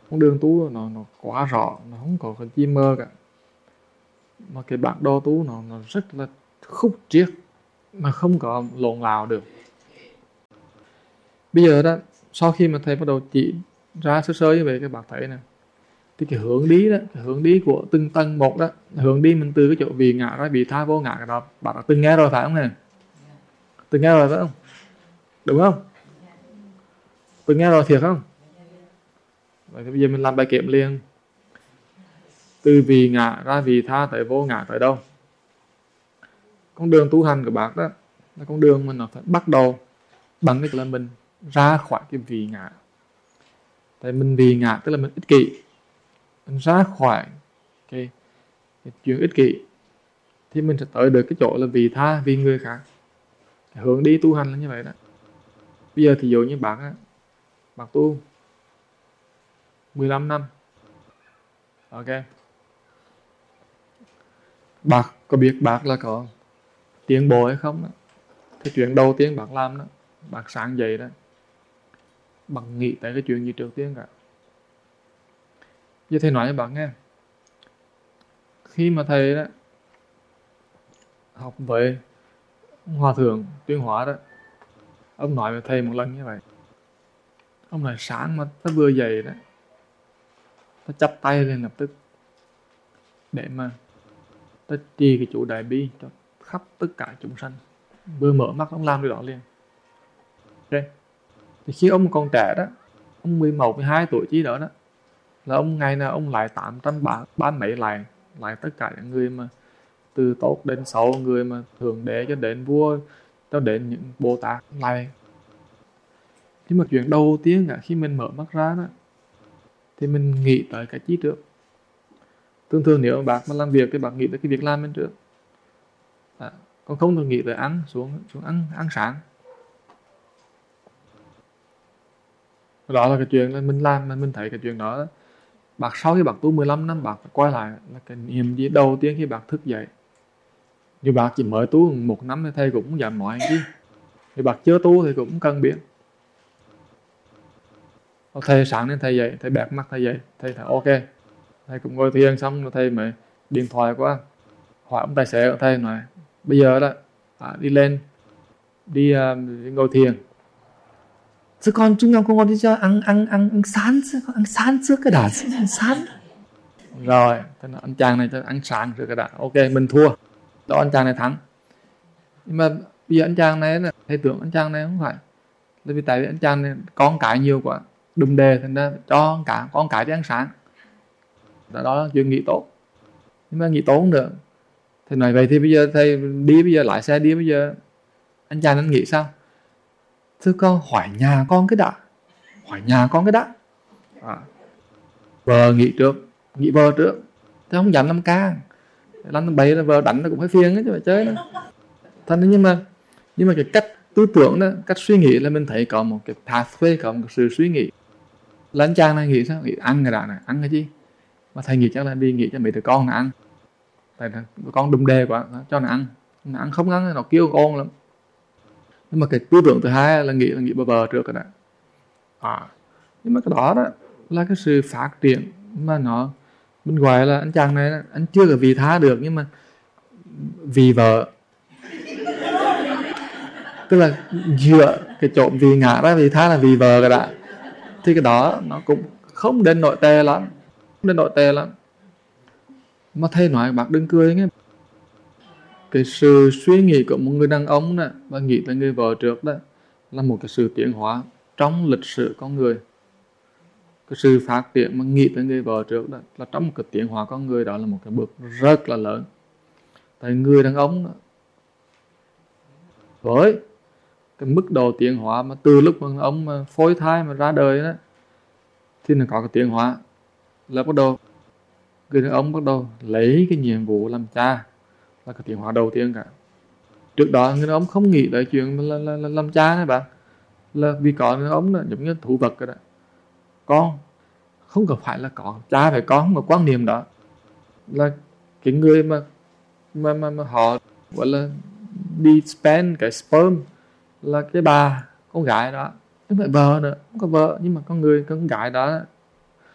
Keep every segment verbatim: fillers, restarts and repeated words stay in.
con đường tu nó nó quá rõ, nó không có cái chi mơ cả, mà cái bản đồ tu nó nó rất là khúc chiết, mà không có lộn lào được. Bây giờ đó, sau khi mà thầy bắt đầu chỉ ra sơ sơ như vậy, các bạn thấy nè, thì cái hướng đi đó, cái hướng đi của từng tầng một đó, hướng đi mình từ cái chỗ vị ngã ra vị tha vô ngã, cái đó bạn đã từng nghe rồi phải không nè? Từng nghe rồi phải không? Đúng không? Từng nghe rồi thiệt không? Vậy thì bây giờ mình làm bài kiểm liền. Từ vị ngã ra vị tha tới vô ngã tới đâu? Con đường tu hành của bác đó là con đường mình nó phải bắt đầu bằng cái là mình ra khỏi cái vị ngã. Tại mình vị ngã tức là mình ích kỷ, mình ra khỏi cái, cái chuyện ích kỷ thì mình sẽ tới được cái chỗ là vị tha, vì người khác. Cái hướng đi tu hành là như vậy đó. Bây giờ thì dụ như bác á, bác tu mười lăm năm, ok, bác có biết bác là có tiến bộ hay không đó? Cái chuyện đầu tiên bác làm đó, bác sáng dậy đó, bác nghĩ tới cái chuyện gì trước tiên cả? Giờ thầy nói với bác nghe, khi mà thầy đó học với Hòa Thượng Tuyên Hóa đó, ông nói với thầy một lần như vậy. Ông nói sáng mà ta vừa dậy đó, ta chắp tay lên lập tức để mà ta trì cái chủ đại bi cho khắp tất cả chúng sanh. Vừa mở mắt ông làm điều đó liền. Ok. Thì khi ông còn trẻ đó, ông mười một, mười hai tuổi chí đó đó, là ông ngày nào ông lại tám trăm ba, ba mấy lại lại tất cả những người mà từ tốt đến xấu, người mà thượng đế cho đến vua, cho đến những Bồ Tát lại. Nhưng mà chuyện đầu tiên cả khi mình mở mắt ra đó, thì mình nghĩ tới cái chi trước? Thường thường nếu bác mà làm việc thì bác nghĩ tới cái việc làm bên trước. À, còn không thì nghĩ tới ăn, xuống xuống ăn ăn sáng. Đó là cái chuyện là mình làm, mà mình thấy cái chuyện đó. Bác sau khi bác tu mười lăm năm, bác phải quay lại là cái niềm gì đầu tiên khi bác thức dậy. Như bác chỉ mới tu một năm thì thầy cũng không dám nói gì. Thì bác chưa tu thì cũng cần biết. Thầy sáng nên thầy dậy, thầy bẹt mắt thầy dậy, thầy thấy ok. Thầy cũng ngồi thiền xong rồi thầy mới điện thoại qua hỏi ông tài xế của thầy, nói bây giờ đó à, đi lên đi, uh, đi ngồi thiền. Chứ con chúng em không có đi cho ăn ăn ăn ăn sáng chứ, ăn sáng trước cái đã, ăn sáng. Rồi, thế là anh chàng này cho ăn sáng trước cái đã. Ok, mình thua. Đó, anh chàng này thắng. Nhưng mà bây giờ anh chàng này là thầy tưởng anh chàng này không phải. Là vì tại vì anh chàng này con cái nhiều quá, đùm đề, thành ra cho cả con cái đi ăn sáng. Đó, đó là chuyện nghĩ tốt. Nhưng mà nghĩ tốt không được. Thầy nói vậy thì bây giờ thầy đi, bây giờ lái xe đi, bây giờ anh chàng anh nghĩ sao? Thưa con, hỏi nhà con cái đã, hỏi nhà con cái đã. À, vợ nghĩ trước, nghĩ vợ trước. Thế không dám năm ca, năm năm bảy là vợ đánh nó cũng phải phiền ấy chứ phải chơi nữa. Thành nhưng mà nhưng mà cái cách tư tưởng đó, cách suy nghĩ là mình thấy có một cái pathway, có một sự suy nghĩ. Là anh chàng này nghĩ sao? Nghĩ ăn cái đã này, ăn cái gì? Mà thầy nghĩ chắc là đi nghĩ cho mấy đứa con nó ăn. Tại con đùm đề quá, cho nó ăn. Nó ăn không ăn, nó kêu ôn lắm. Nhưng mà cái tư tưởng thứ hai là nghĩ là nghĩ bờ bờ trước cái đã. À, nhưng mà cái đó đó là cái sự phát triển mà nó, mình gọi là anh chàng này, anh chưa có vị tha được, nhưng mà vì vợ. Tức là dựa cái chỗ vì ngã ra vì tha là vì vợ cái đã. Thì cái đó nó cũng không đến nội tệ lắm, không đến nội tệ lắm. Mà thầy nói bác đừng cười nghe. Cái sự suy nghĩ của một người đàn ông đó, và nghĩ tới người vợ trước đó, là một cái sự tiến hóa trong lịch sử con người. Cái sự phát triển mà nghĩ tới người vợ trước đó là trong một cái tiến hóa con người, đó là một cái bước rất là lớn. Tại người đàn ông đó, với cái mức độ tiến hóa mà từ lúc mà ông mà phôi thai mà ra đời đó, thì nó có cái tiến hóa là bắt đầu người đàn ông bắt đầu lấy cái nhiệm vụ làm cha, là cái tiến hóa đầu tiên cả. Trước đó người đàn ông không nghĩ tới chuyện là, là, là làm cha này bạn, là vì có người đàn ông đó giống như thú vật rồi đó. Con không cần phải là có cha phải con, không có quan niệm đó. Là cái người mà mà mà, mà họ gọi là đi spend cái sperm là cái bà con gái đó, không phải vợ nữa, không có vợ, nhưng mà con người con gái đó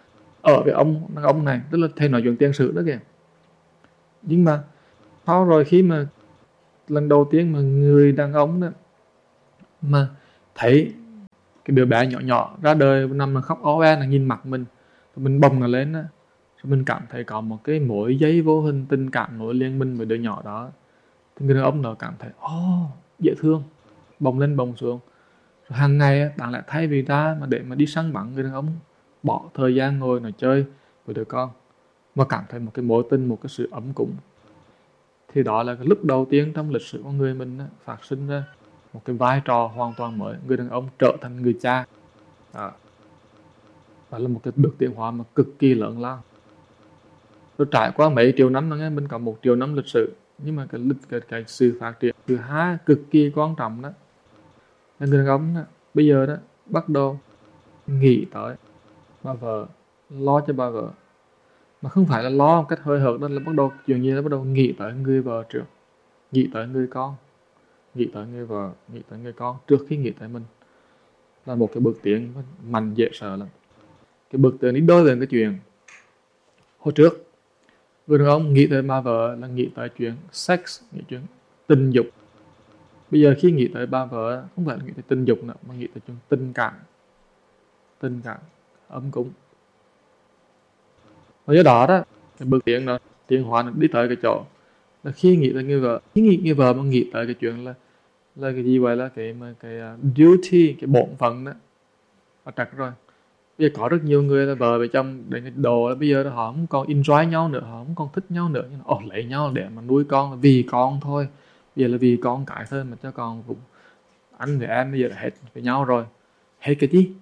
ở với ông đàn ông này, tức là thầy nói chuyện tiền sử đó kìa. Nhưng mà sau rồi khi mà lần đầu tiên mà người đàn ông đó mà thấy cái đứa bé nhỏ nhỏ ra đời nằm mà khóc ó oe là nhìn mặt mình, rồi mình bồng nó lên đó, rồi mình cảm thấy có một cái mối dây vô hình tình cảm nối liền mình với đứa nhỏ đó, thì người đàn ông đó cảm thấy oh, dễ thương, bồng lên bồng xuống. Rồi hàng ngày bạn lại thay vì ra mà để mà đi săn bắn, người đàn ông bỏ thời gian ngồi nói chơi với đứa con mà cảm thấy một cái mối tình, một cái sự ấm cúng. Thì đó là cái lúc đầu tiên trong lịch sử con người mình á, phát sinh ra một cái vai trò hoàn toàn mới, người đàn ông trở thành người cha. Đó, đó là một cái bước tiến hóa mà cực kỳ lớn lao. Rồi trải qua mấy triệu năm, nghe mình có một triệu năm lịch sử, nhưng mà cái, cái, cái sự phát triển thứ hai cực kỳ quan trọng đó là người đàn ông đó, bây giờ đó bắt đầu nghĩ tới bà vợ, lo cho bà vợ, mà không phải là lo một cách hơi hợt, đó là bắt đầu chuyện gì đó bắt đầu nghĩ tới người vợ trước, nghĩ tới người con, nghĩ tới người vợ, nghĩ tới người con trước khi nghĩ tới mình, là một cái bước tiến mạnh dễ sợ lắm. Cái bước tiến đi đôi về cái chuyện hồi trước người đàn ông nghĩ tới bà vợ là nghĩ tới chuyện sex, nghĩ chuyện tình dục. Bây giờ khi nghĩ tới bà vợ không phải là nghĩ tới tình dục nữa, mà nghĩ tới chuyện tình cảm, tình cảm ấm cúng. Và do đó đó, cái bước tiến đó, tiến hóa đi tới cái chỗ là khi nghĩ tới người vợ, khi nghĩ người vợ mà nghĩ tới cái chuyện là là cái gì vậy, là cái mà cái uh, duty, cái bổn phận đó, và trật rồi. Bây giờ có rất nhiều người là vợ với chồng đến cái độ là bây giờ họ không còn enjoy nhau nữa, họ không còn thích nhau nữa, nhưng mà ồ, lấy nhau để mà nuôi con là vì con thôi, bây giờ là vì con cái thôi, mà cho con cũng anh với em bây giờ là hết với nhau rồi, hết cái chi,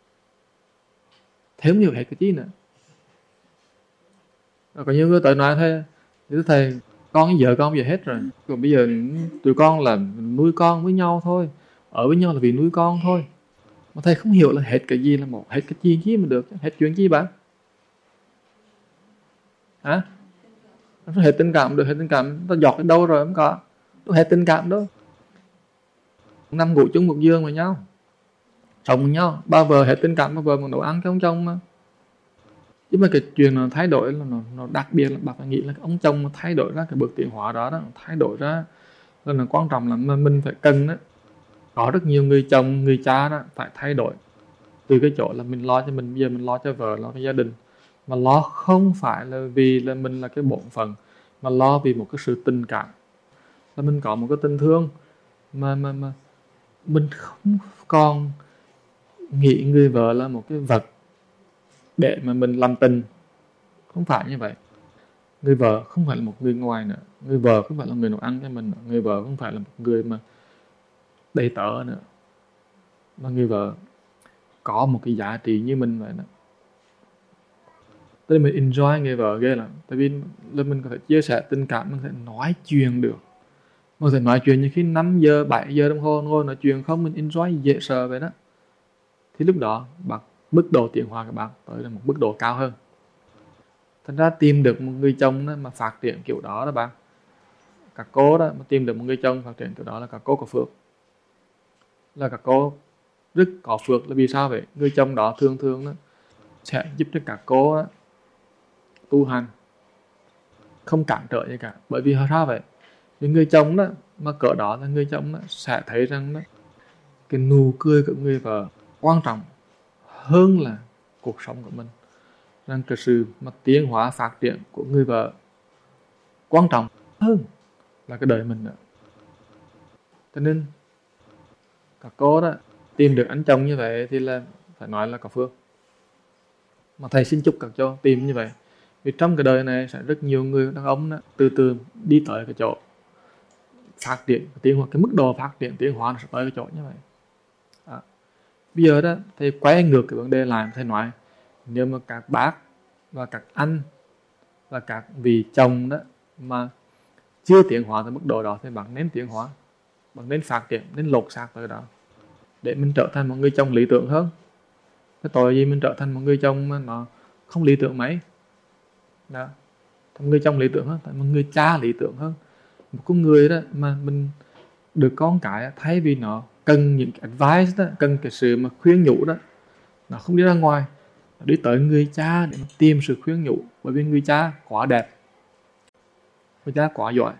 thêm nhiều hết cái chi nữa. Rồi có nhiều người tới nói thế, thì thầy con với vợ con bây giờ hết rồi, còn bây giờ tụi con là nuôi con với nhau thôi, ở với nhau là vì nuôi con thôi. Mà thầy không hiểu là hết cái gì là một, hết cái chi chi mà được, hết chuyện chi bạn hả? Nó hết tình cảm được, hết tình cảm nó giọt đến đâu rồi, không có, nó hết tình cảm đâu. Nằm ngủ chung một giường với nhau, sống với nhau, ba vợ hết tình cảm, ba vợ còn nấu ăn cho ông chồng mà. Nhưng mà cái chuyện nó thay đổi là nó, nó đặc biệt là bạn phải nghĩ là ông chồng mà thay đổi ra cái bước tiến hóa đó, đó thay đổi ra là nó quan trọng lắm, mà mình phải cần đó. Có rất nhiều người chồng, người cha đó phải thay đổi từ cái chỗ là mình lo cho mình, bây giờ mình lo cho vợ, lo cho gia đình, mà lo không phải là vì là mình là cái bổn phận, mà lo vì một cái sự tình cảm, là mình có một cái tình thương mà mà mà mình không còn nghĩ người vợ là một cái vật để mà mình làm tình. Không phải như vậy. Người vợ không phải là một người ngoài nữa, người vợ không phải là người nấu ăn cho mình nữa, người vợ không phải là một người mà đầy tớ nữa, mà người vợ có một cái giá trị như mình vậy đó. Tức là mình enjoy người vợ ghê lắm, tại vì là mình có thể chia sẻ tình cảm, mình có thể nói chuyện được, mình có thể nói chuyện như khi năm giờ, bảy giờ đồng hồ ngồi nói chuyện không, mình enjoy dễ sợ vậy đó. Thì lúc đó bạn mức độ tiến hóa của bạn tới là một mức độ cao hơn. Thành ra tìm được một người chồng đó mà phát triển kiểu đó đó bạn, các cô đó mà tìm được một người chồng phát triển kiểu đó là các cô có phước, là các cô rất có phước. Là vì sao vậy? Người chồng đó thường thường đó sẽ giúp cho các cô đó tu hành, không cản trở gì cả. Bởi vì sao vậy? Vì người chồng đó mà cỡ đó là người chồng đó sẽ thấy rằng đó, cái nụ cười của người vợ quan trọng hơn là cuộc sống của mình, rằng cái sự mà tiến hóa phát triển của người vợ quan trọng hơn là cái đời mình nữa. Cho nên các cô đó tìm được anh chồng như vậy thì là phải nói là có phước. Mà thầy xin chúc các cháu tìm như vậy, vì trong cái đời này sẽ rất nhiều người đàn ông đó, từ từ đi tới cái chỗ phát triển tiến hóa, cái mức độ phát triển tiến hóa nó sẽ tới cái chỗ như vậy. À, bây giờ đó thầy quay ngược cái vấn đề lại, thầy nói nếu mà các bác và các anh và các vị chồng đó mà chưa tiến hóa tới mức độ đó thì bạn nên tiến hóa, bạn nên phát triển, nên lột xác tới đó để mình trở thành một người chồng lý tưởng hơn. Cái tội gì mình trở thành một người chồng mà nó không lý tưởng mấy đó. Thành người chồng lý tưởng hơn, thành một người cha lý tưởng hơn, một con người đó mà mình được con cái, thay vì nó cần những cái advice đó, cần cái sự mà khuyên nhủ đó, nó không đi ra ngoài, đi tới người cha để tìm sự khuyên nhủ, bởi vì người cha quá đẹp, người cha quá giỏi,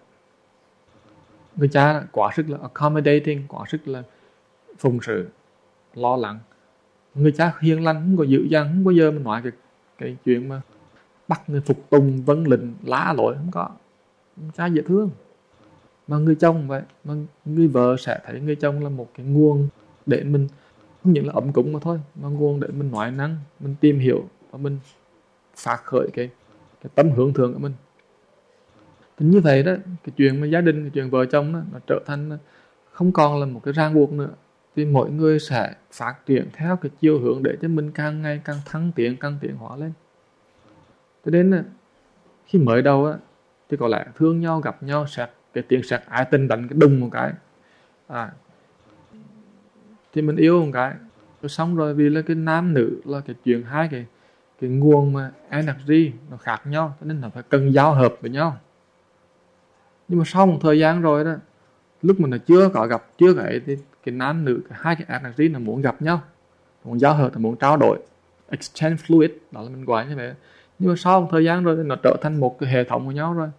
người cha quá sức là accommodating, quá sức là phụng sự, lo lắng. Người cha hiền lành, không có dữ dằn, không bao giờ mà nói cái, cái chuyện mà bắt người phục tùng vâng lệnh lá lối, không có. Người cha dễ thương. Mà người chồng vậy, mà người vợ sẽ thấy người chồng là một cái nguồn để mình không những là ấm cúng mà thôi, mà nguồn để mình nói năng, mình tìm hiểu và mình phát khởi cái, cái tâm hướng thượng của mình. Thì như vậy đó, cái chuyện mà gia đình, cái chuyện vợ chồng đó, nó trở thành không còn là một cái ràng buộc nữa. Vì mỗi người sẽ phát triển theo cái chiều hướng để cho mình càng ngày càng thăng tiến, càng tiến hóa lên. Cho nên khi mới đầu á, thì có lẽ thương nhau, gặp nhau, sẽ cái tiếng sét ái tình đánh cái đùng một cái. À, thì mình yêu một cái. Rồi xong rồi vì là cái nam nữ là cái chuyện hai cái cái nguồn mà energy nó khác nhau, cho nên nó phải cần giao hợp với nhau. Nhưng mà sau một thời gian rồi đó, lúc mà nó chưa có gặp, chưa cái thì cái nam nữ, cái hai cái energy nó muốn gặp nhau, muốn giao hợp, nó muốn trao đổi, exchange fluid, đó là mình gọi như vậy. Nhưng mà sau một thời gian rồi thì nó trở thành một cái hệ thống của nhau rồi.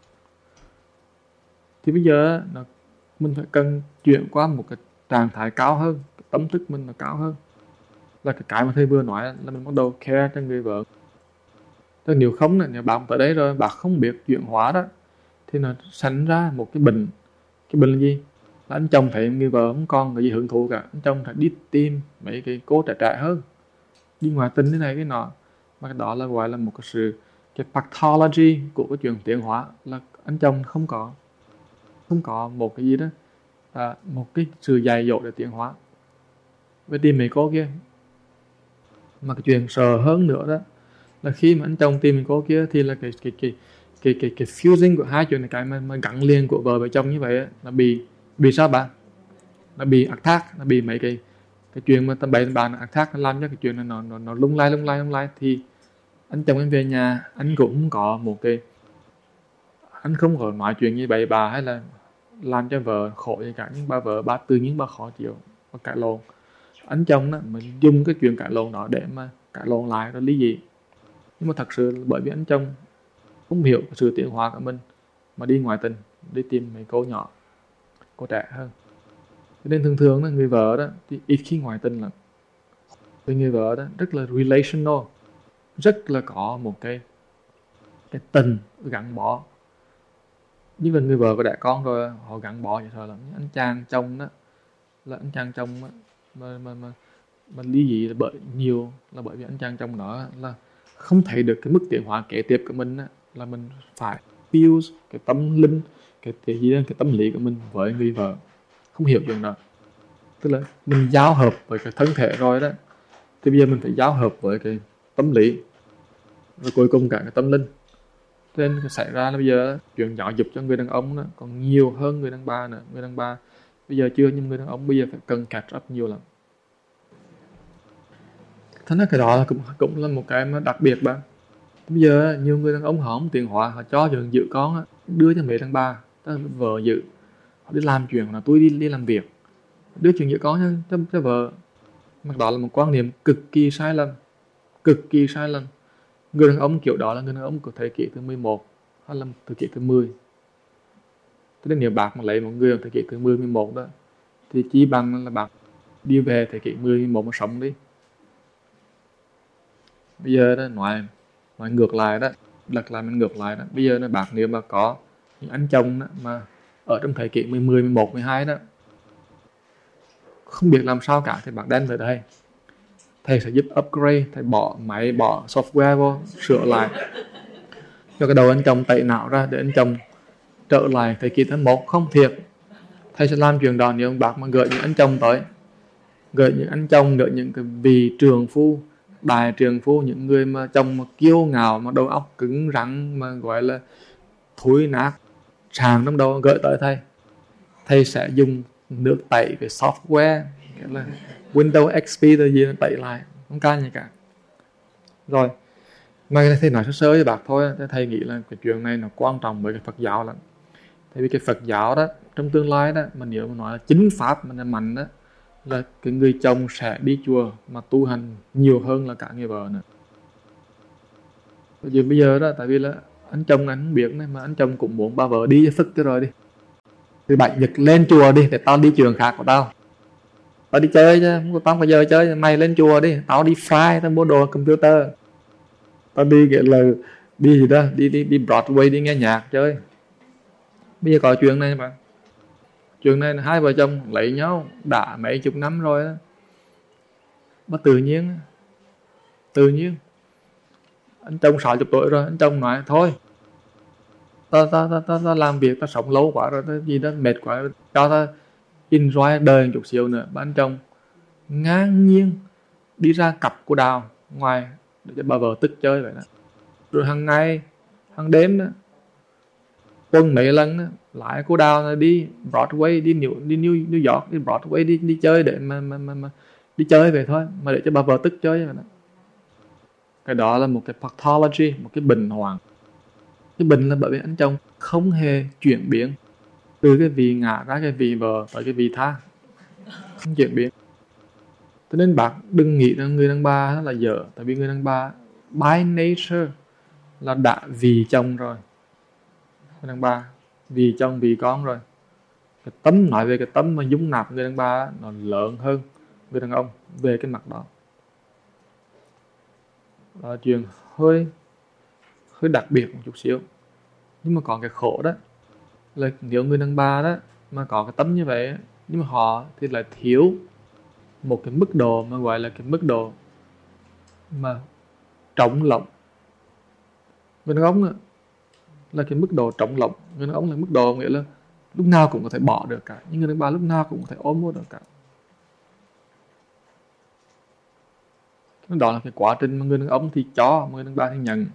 Thì bây giờ nó, mình phải cần chuyển qua một cái trạng thái cao hơn, cái tâm thức mình nó cao hơn. Là cái cái mà thầy vừa nói là mình bắt đầu care cho người vợ. Chứ nếu không, nếu bạn tới đấy rồi bạn không biết chuyển hóa đó, thì nó sanh ra một cái bệnh. Cái bệnh là gì? Là anh chồng thấy người vợ không còn cái gì hưởng thụ cả, anh chồng phải đi tìm mấy cái cô trẻ trẻ hơn, đi ngoại tình thế này cái nọ. Mà cái đó là gọi là một cái sự cái pathology của cái chuyện tiến hóa, là anh chồng không có không có một cái gì đó, à, một cái sự dạy dỗ để tiến hóa, với tìm mấy cô kia. Mà cái chuyện sợ hơn nữa đó là khi mà anh chồng tìm mấy cô kia thì là cái cái cái cái cái cái fusing của hai chuyện này, cái mà, mà gắn liền của vợ và chồng như vậy là bị bị sao bạn? Nó bị attack, nó bị mấy cái cái chuyện mà tầm bậy tầm bạ nó attack, nó làm cho cái chuyện này nó nó nó lung lay lung lay lung lay. Thì anh chồng em về nhà, anh cũng không có một cái, anh không có nói chuyện như bậy bạ hay là làm cho vợ khổ gì cả. Nhưng bà vợ bà tự nhiên bà khó chịu, bà cãi lộn. Anh chồng đó mình dùng cái chuyện cãi lộn đó để mà cãi lộn lại rồi lý gì. Nhưng mà thật sự là bởi vì anh chồng không hiểu cái sự tiến hóa của mình mà đi ngoại tình, đi tìm mấy cô nhỏ, cô trẻ hơn. Cho nên thường thường đó, người vợ đó thì ít khi ngoại tình lắm. Vì người vợ đó rất là relational, rất là có một cái cái tình gắn bó. Nhưng mà người vợ có đẻ con rồi họ gắn bó vậy thôi lắm. Anh chàng chồng đó là anh chàng chồng đó, mà mà mà mà lý gì là bởi nhiều là bởi vì anh chàng chồng đó là không thấy được cái mức tiến hóa kế tiếp của mình đó, là mình phải fuse cái tâm linh, cái cái gì đó, cái tâm lý của mình với người vợ, không hiểu chuyện đó. Tức là mình giao hợp với cái thân thể rồi đó, thì bây giờ mình phải giao hợp với cái tâm lý, rồi cuối cùng cả cái tâm linh. Cho nên xảy ra là bây giờ chuyện giáo dục cho người đàn ông đó còn nhiều hơn người đàn bà nữa. Người đàn bà bây giờ chưa, nhưng người đàn ông bây giờ phải cần catch up nhiều lắm. Thế nên cái đó là cũng, cũng là một cái mà đặc biệt bạn. Bây giờ nhiều người đàn ông họ không tiền hóa, họ cho chuyện giữ con á, đưa cho mẹ đàn bà, tức là vợ giữ, họ đi làm chuyện là tôi đi đi làm việc, đưa chuyện giữ con cho, cho, cho vợ. Mà đó là một quan niệm cực kỳ sai lầm, cực kỳ sai lầm. Người đàn ông kiểu đó là người đàn ông của thế kỷ thứ mười một hay là thế kỷ thứ mười. Thế nên nếu bác mà lấy một người ở thế kỷ thứ mười, mười một đó, thì chỉ bằng là bác đi về thế kỷ mười, mười một mà sống đi. Bây giờ đó nói, nói ngược lại đó, lật lại mình ngược lại đó. Bây giờ đó bác nếu mà có những anh chồng đó, mà ở trong thế kỷ mười, mười một, mười hai đó, không biết làm sao cả, thì bác đem về đây, thầy sẽ giúp upgrade, thầy bỏ máy, bỏ software vô, sửa lại cho cái đầu anh chồng tẩy não ra để anh chồng trở lại thế kỷ thứ một. Không thiệt, thầy sẽ làm chuyện đó nếu ông bác mà gửi những anh chồng tới, gửi những anh chồng, gửi những cái vị trường phu, đại trường phu, những người mà chồng mà kiêu ngạo, mà đầu óc cứng rắn, mà gọi là thối nát sàn trong đầu, gửi tới thầy. Thầy sẽ dùng nước tẩy về software, nghĩa là Windows ích pê rồi gì tẩy lại, không can gì cả. Rồi mà thầy nói sơ sơ với bác thôi, thầy nghĩ là cái chuyện này nó quan trọng với cái Phật giáo lắm. Tại vì cái Phật giáo đó, trong tương lai đó, mà nếu mà nói là chính pháp mà là mạnh đó, là cái người chồng sẽ đi chùa mà tu hành nhiều hơn là cả người vợ nữa. Bởi bây giờ đó, tại vì là anh chồng anh không biết này, mà anh chồng cũng muốn bà vợ đi phức cho rồi đi. Thứ bảy nhật lên chùa đi, để tao đi trường khác của tao. Tao đi chơi chứ, không có tao có giờ chơi, mày lên chùa đi, tao đi fry, tao mua đồ computer. Tao đi kiểu là đi gì đó, đi đi đi Broadway đi nghe nhạc chơi. Bây giờ có chuyện này mà. Chuyện này là hai vợ chồng lấy nhau đã mấy chục năm rồi đó. Mà tự nhiên tự nhiên anh chồng sáu chục tuổi rồi, anh chồng nói thôi, ta ta ta ta, ta làm việc ta sống lâu quá rồi, ta gì đó mệt quá rồi, cho ta enjoy đời một chút xíu nữa. Bà anh chồng ngang nhiên đi ra cặp của đào ngoài để cho bà vợ tức chơi vậy đó. Rồi hàng ngày hàng đêm đó, tuần mấy lần đó, lại cô đào này đi Broadway, đi New đi New, New York, đi Broadway, đi đi chơi để mà mà mà, mà đi chơi về thôi, mà để cho bà vợ tức chơi vậy đó. Cái đó là một cái pathology, một cái bệnh hoạn. Cái bệnh là bởi vì anh chồng không hề chuyển biến từ cái vị ngã ra cái vị vợ tới cái vị tha, không chuyển biến. Cho nên bác đừng nghĩ rằng người đàn bà là dở, tại vì người đàn bà by nature là đã vì chồng rồi. Người đàn bà vì chồng vì con rồi. Cái tấm, nói về cái tấm mà dung nạp người đàn bà nó lớn hơn người đàn ông về cái mặt đó. Đó là chuyện hơi hơi đặc biệt một chút xíu. Nhưng mà còn cái khổ đó là nếu người đàn bà đó mà có cái tấm như vậy, nhưng mà họ thì lại thiếu một cái mức độ mà gọi là cái mức độ mà trọng lộng. Người đàn ông là cái mức độ trọng lộng, người đàn ông là mức độ nghĩa là lúc nào cũng có thể bỏ được cả, nhưng người đàn bà lúc nào cũng có thể ôm mua được cả. Đó là cái quá trình mà người đàn ông thì cho, người đàn bà thì nhận.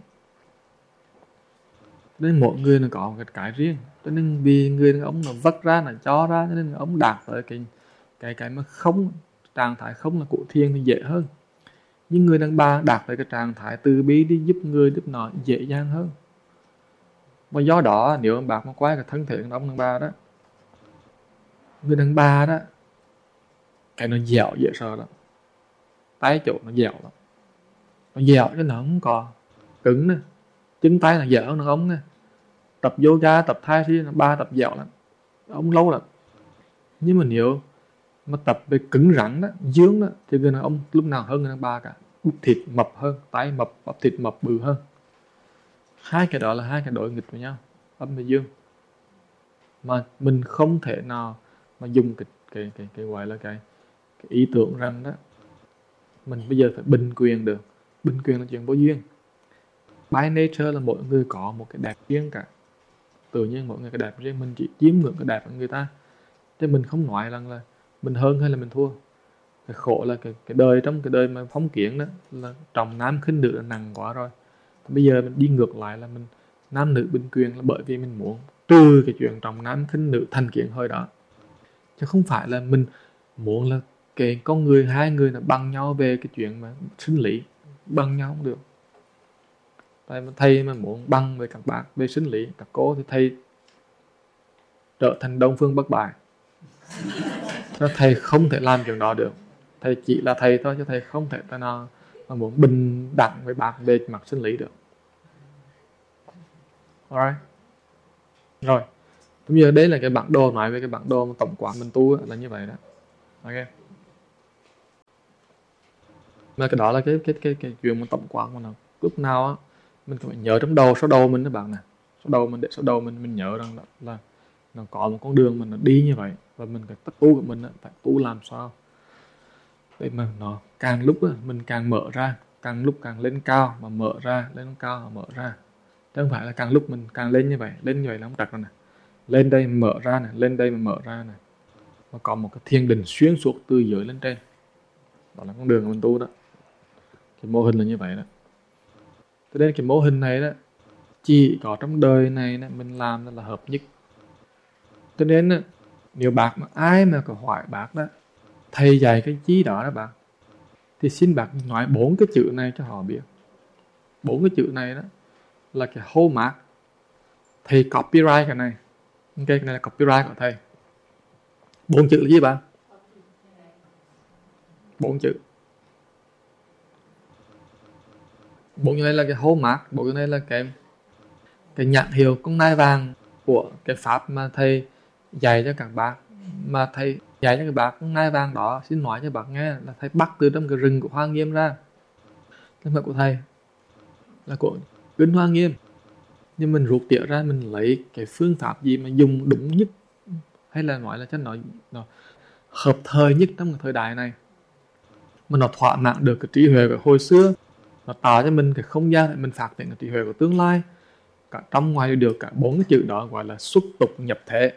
Nên mỗi người nó có một cái, cái riêng. Cho nên vì người đàn ông nó vất ra, nó cho ra, cho nên ông đạt tới cái cái cái mà không, trạng thái không là của thiên thì dễ hơn. Nhưng người đàn bà đạt tới cái trạng thái từ bi đi giúp người giúp nó dễ dàng hơn. Và do đó nếu bác mà quay cái thân thể của ông đàn bà đó, người đàn bà đó cái nó dẻo dễ sợ lắm, tay chỗ nó dẻo lắm, nó dẻo chứ nó không có cứng nè, chân tay là dẻo hơn đàn ông nè. Tập yoga, tập thai thì nó ba tập dẻo lắm, ông lâu lắm. Nhưng mà nếu mà tập về cứng rắn đó, dương đó, thì người đàn ông lúc nào hơn người đàn bà cả. Bắp thịt mập hơn, tay mập, bắp thịt mập bự hơn. Hai cái đó là hai cái đối nghịch với nhau, âm và dương. Mà mình không thể nào mà dùng cái cái cái cái gọi là cái, cái ý tưởng rằng đó mình bây giờ phải bình quyền được. Bình quyền là chuyện vô duyên. By nature là mỗi người có một cái đẹp riêng cả. Tự nhiên mỗi người cái đẹp riêng, mình chỉ chiếm ngưỡng cái đẹp của người ta, chứ mình không nói rằng là mình hơn hay là mình thua. Cái khổ là cái, cái đời, trong cái đời mà phong kiến đó là trọng nam khinh nữ là nặng quá rồi. Bây giờ mình đi ngược lại là mình nam nữ bình quyền, là bởi vì mình muốn trừ cái chuyện trọng nam khinh nữ thành kiến hơi đó, chứ không phải là mình muốn là cái con người, hai người là bằng nhau về cái chuyện mà sinh lý. Bằng nhau không được. Tại mà thầy mà muốn bằng với các bạn về sinh lý, các cô, thì thầy trở thành Đông Phương Bất Bại. Thầy không thể làm chuyện đó được. Thầy chỉ là thầy thôi, chứ thầy không thể ta nào mà muốn bình đẳng với bạn về mặt sinh lý được. Alright. Rồi. Bây giờ đấy là cái bản đồ, nói về cái bản đồ mà tổng quát mình tu là như vậy đó. Ok. Mà cái đó là cái cái cái cái chuyện mà tổng quát mà nào lúc nào á mình phải nhớ trong đầu, số đầu mình các bạn nè. Số đầu mình để số đầu mình mình nhớ rằng là, là nó có một con đường mình nó đi như vậy, và mình cái tất tu của mình á, phải tu làm sao để mà nó càng lúc á, mình càng mở ra, càng lúc càng lên cao mà mở ra, lên cao mà mở ra. Chứ không phải là càng lúc mình càng lên như vậy, lên như vậy là không trật rồi nè. Lên đây mở ra nè, lên đây mà mở ra nè. Mà có một cái thiên đình xuyên suốt từ dưới lên trên. Đó là con đường của mình tu đó. Cái mô hình là như vậy đó. Cho nên cái mô hình này đó, chỉ có trong đời này đó, mình làm là hợp nhất. Cho nên đó, nếu bác mà ai mà có hỏi bác đó, thầy dạy cái chí đó đó bác, thì xin bác nói bốn cái chữ này cho họ biết. Bốn cái chữ này đó là cái hallmark. Thầy copyright cái này. Ok, cái này là copyright của thầy. Bốn chữ là gì bạn? Bốn chữ. Bốn chữ này là cái hallmark, bốn chữ này là cái cái nhãn hiệu con nai vàng của cái pháp mà thầy dạy cho các bác. Mà thầy dạy cho các bác con nai vàng đó, xin nói cho bác nghe, là thầy bắt từ trong cái rừng của Hoa Nghiêm ra. Không phải của thầy, là của Kinh Hoa Nghiêm. Nhưng mình rút tỉa ra, mình lấy cái phương pháp gì mà dùng đúng nhất, hay là nói là cho nó, nó hợp thời nhất trong cái thời đại này, mà nó thỏa mãn được cái trí huệ của hồi xưa, nó tạo cho mình cái không gian để mình phát triển cái trí huệ của tương lai. Cả trong ngoài được cả bốn cái chữ đó gọi là xuất tục nhập thể.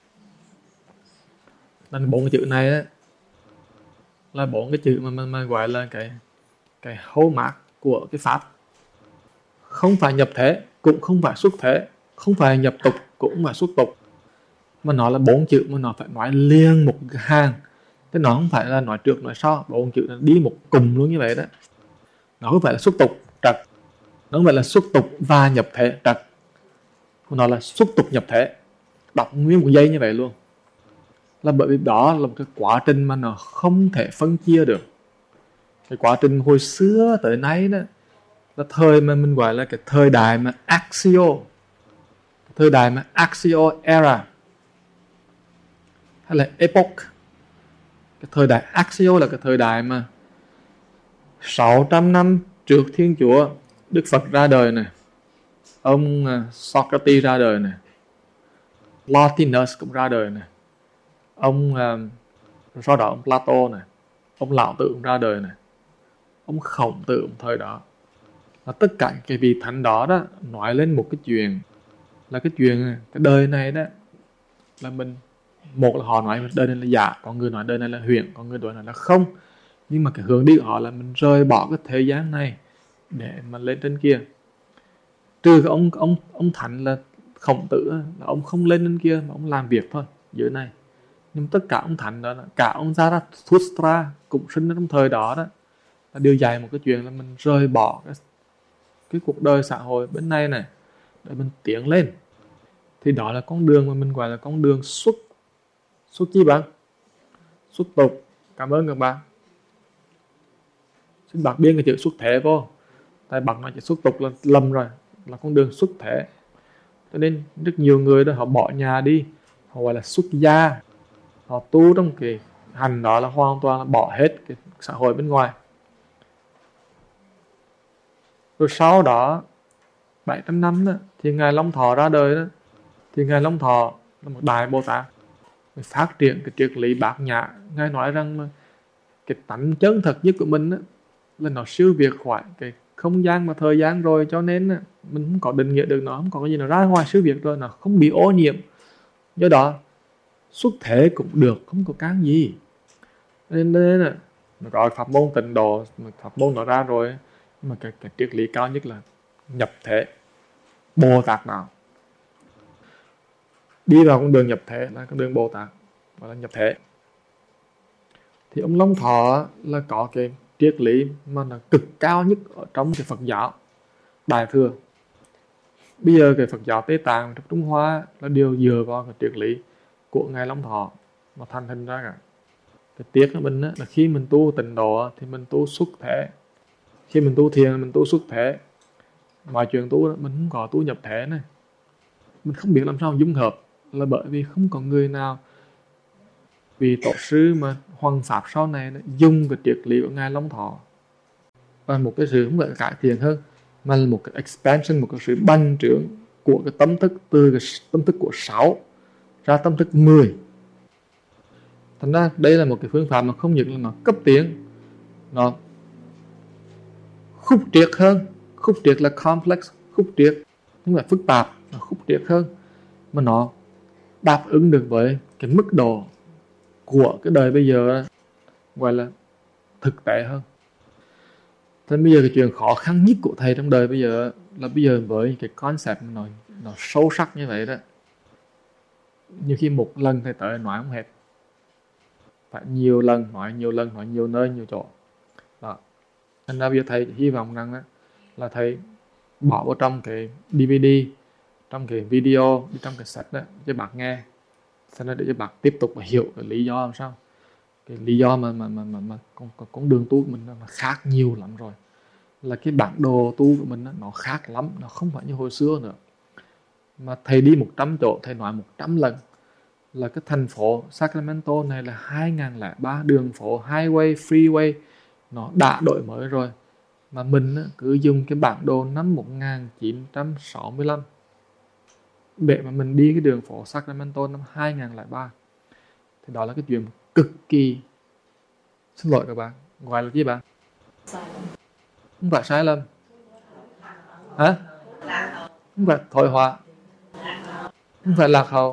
Nên bốn cái chữ này ấy, là bốn cái chữ mà, mà, mà gọi là cái cái hallmark của cái pháp. Không phải nhập thể, cũng không phải xuất thể, không phải nhập tục, cũng không phải xuất tục, mà nó là bốn chữ mà nó phải nói liền một cái hàng. Thế nó không phải là nói trước nói sau, bốn chữ là đi một cùng luôn như vậy đó. Nó không phải là xuất tục trật, nó không phải là xuất tục và nhập thể trật, nó là xuất tục nhập thể, đọc nguyên một giây như vậy luôn. Là bởi vì đó là một cái quá trình mà nó không thể phân chia được. Cái quá trình hồi xưa tới nay đó là thời mà mình gọi là cái thời đại mà Axio, thời đại mà Axio era, hay là epoch. Cái thời đại Axio là cái thời đại mà sáu trăm năm trước Thiên Chúa Đức Phật ra đời này, ông Socrates ra đời này, Plotinus cũng ra đời này, ông sau đó ông Plato này, ông Lão Tử cũng ra đời này, ông Khổng Tử cũng thời đó. Và tất cả cái vị thánh đó đó nói lên một cái chuyện, là cái chuyện cái đời này đó là mình, một là họ nói đời này là giả, có người nói đời này là huyền, có người nói này là không. Nhưng mà cái hướng đi của họ là mình rời bỏ cái thế gian này để mà lên trên kia. Trừ cái ông ông ông thánh là Khổng Tử, là ông không lên trên kia mà ông làm việc thôi dưới này. Nhưng tất cả ông thánh đó, cả ông Zarathustra cũng sinh ra trong thời đó đó, là điều dạy một cái chuyện là mình rời bỏ cái, cái cuộc đời xã hội bên này này để mình tiến lên. Thì đó là con đường mà mình gọi là con đường xuất xuất chi bạn? Xuất tục. Cảm ơn các bạn. Xin bác biên cái chữ xuất thể vô. Tại bác nói chữ xuất tục là lầm rồi, là con đường xuất thể. Cho nên rất nhiều người đó họ bỏ nhà đi, họ gọi là xuất gia, họ tu trong cái hành đó là hoàn toàn là bỏ hết cái xã hội bên ngoài. Rồi sau đó bảy trăm năm đó, thì Ngài Long Thọ ra đời đó, thì Ngài Long Thọ là một đại Bồ Tát, phát triển cái triết lý bát nhã. Ngài nói rằng là cái tánh chân thật nhất của mình đó, là nó siêu việt khỏi cái không gian và thời gian rồi, cho nên đó, mình không có định nghĩa được nó, không có cái gì nó ra ngoài siêu việt rồi, nó không bị ô nhiễm. Do đó xuất thể cũng được, không có cái gì. Nên nên là nó gọi pháp môn tịnh độ, pháp môn nó ra rồi, nhưng mà cái, cái triết lý cao nhất là nhập thể. Bồ Tát nào đi vào con đường nhập thể là con đường Bồ Tát, gọi là nhập thể. Thì ông Long Thọ là có cái triết lý mà là cực cao nhất ở trong cái Phật giáo Đại Thừa. Bây giờ cái Phật giáo Tây Tạng trong Trung Hoa là đều dựa vào cái triết lý của Ngài Long Thọ mà thành hình ra cả. Cái tiếc của mình á, là khi mình tu tịnh độ thì mình tu xuất thể, khi mình tu thiền mình tu xuất thể. Mọi chuyện tu đó, mình không có tu nhập thể này, mình không biết làm sao dung hợp, là bởi vì không có người nào vì tổ sư mà hoằng pháp sau này đó, dùng cái triết lý của Ngài Long Thọ và một cái sự không phải cải thiện hơn, mà là một cái expansion, một cái sự bành trướng của cái tâm thức, từ cái tâm thức của sáu ra tâm thức mười. Thành ra đây là một cái phương pháp mà không những là nó cấp tiến, nó khúc triết hơn. Khúc triết là complex, khúc triết không phải phức tạp, nó khúc triết hơn, mà nó đáp ứng được với cái mức độ của cái đời bây giờ, gọi là thực tế hơn. Thế bây giờ cái chuyện khó khăn nhất của thầy trong đời bây giờ là bây giờ với cái concept nó, nó sâu sắc như vậy đó, nhiều khi một lần thầy tới nói không hết, phải nhiều lần nói, nhiều lần nói, nhiều nơi, nhiều chỗ đó. Nên ra bây giờ thầy hy vọng rằng đó, là thầy bỏ vào trong cái đê vê đê, trong cái video, trong cái sách đó cho bạn nghe, sau đó để cho bạn tiếp tục mà hiểu cái lý do làm sao. Cái lý do mà mà mà mà, mà con, con đường tu của mình nó khác nhiều lắm rồi. là cái bản đồ tu của mình đó, nó khác lắm, nó không phải như hồi xưa nữa. Mà thầy đi một trăm chỗ, thầy nói một trăm lần là cái thành phố Sacramento này là hai không không ba, đường phố highway, freeway nó đã đổi mới rồi. Mà mình á, cứ dùng cái bản đồ năm một nghìn chín trăm sáu mươi lăm để mà mình đi cái đường phố Sacramento năm hai không không ba. Thì đó là cái chuyện cực kỳ, xin lỗi các bạn, gọi là gì bạn? Không phải sai lầm. Hả? Không phải thoái hóa, không phải lạc hậu,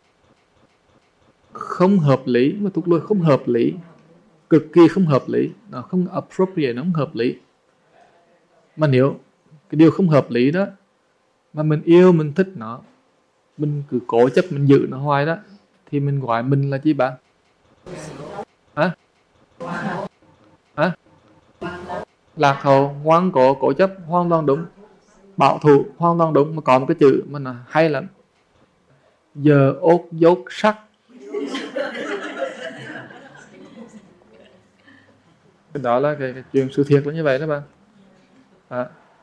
không hợp lý, mà thuộc luôn không hợp lý, cực kỳ không hợp lý, nó không appropriate, nó không hợp lý. Mà nếu cái điều không hợp lý đó mà mình yêu, mình thích nó, mình cứ cố chấp mình giữ nó hoài đó, thì mình gọi mình là gì bạn? Hả? Hả? Lạc hậu, ngoan cố, cố chấp, hoàn toàn đúng. Bảo thủ, hoàn toàn đúng. Mà có một cái chữ mà nó hay lắm: giờ ốt dốt sắc. Cái đó là cái, cái chuyện sự thiệt là như vậy đó bạn. À,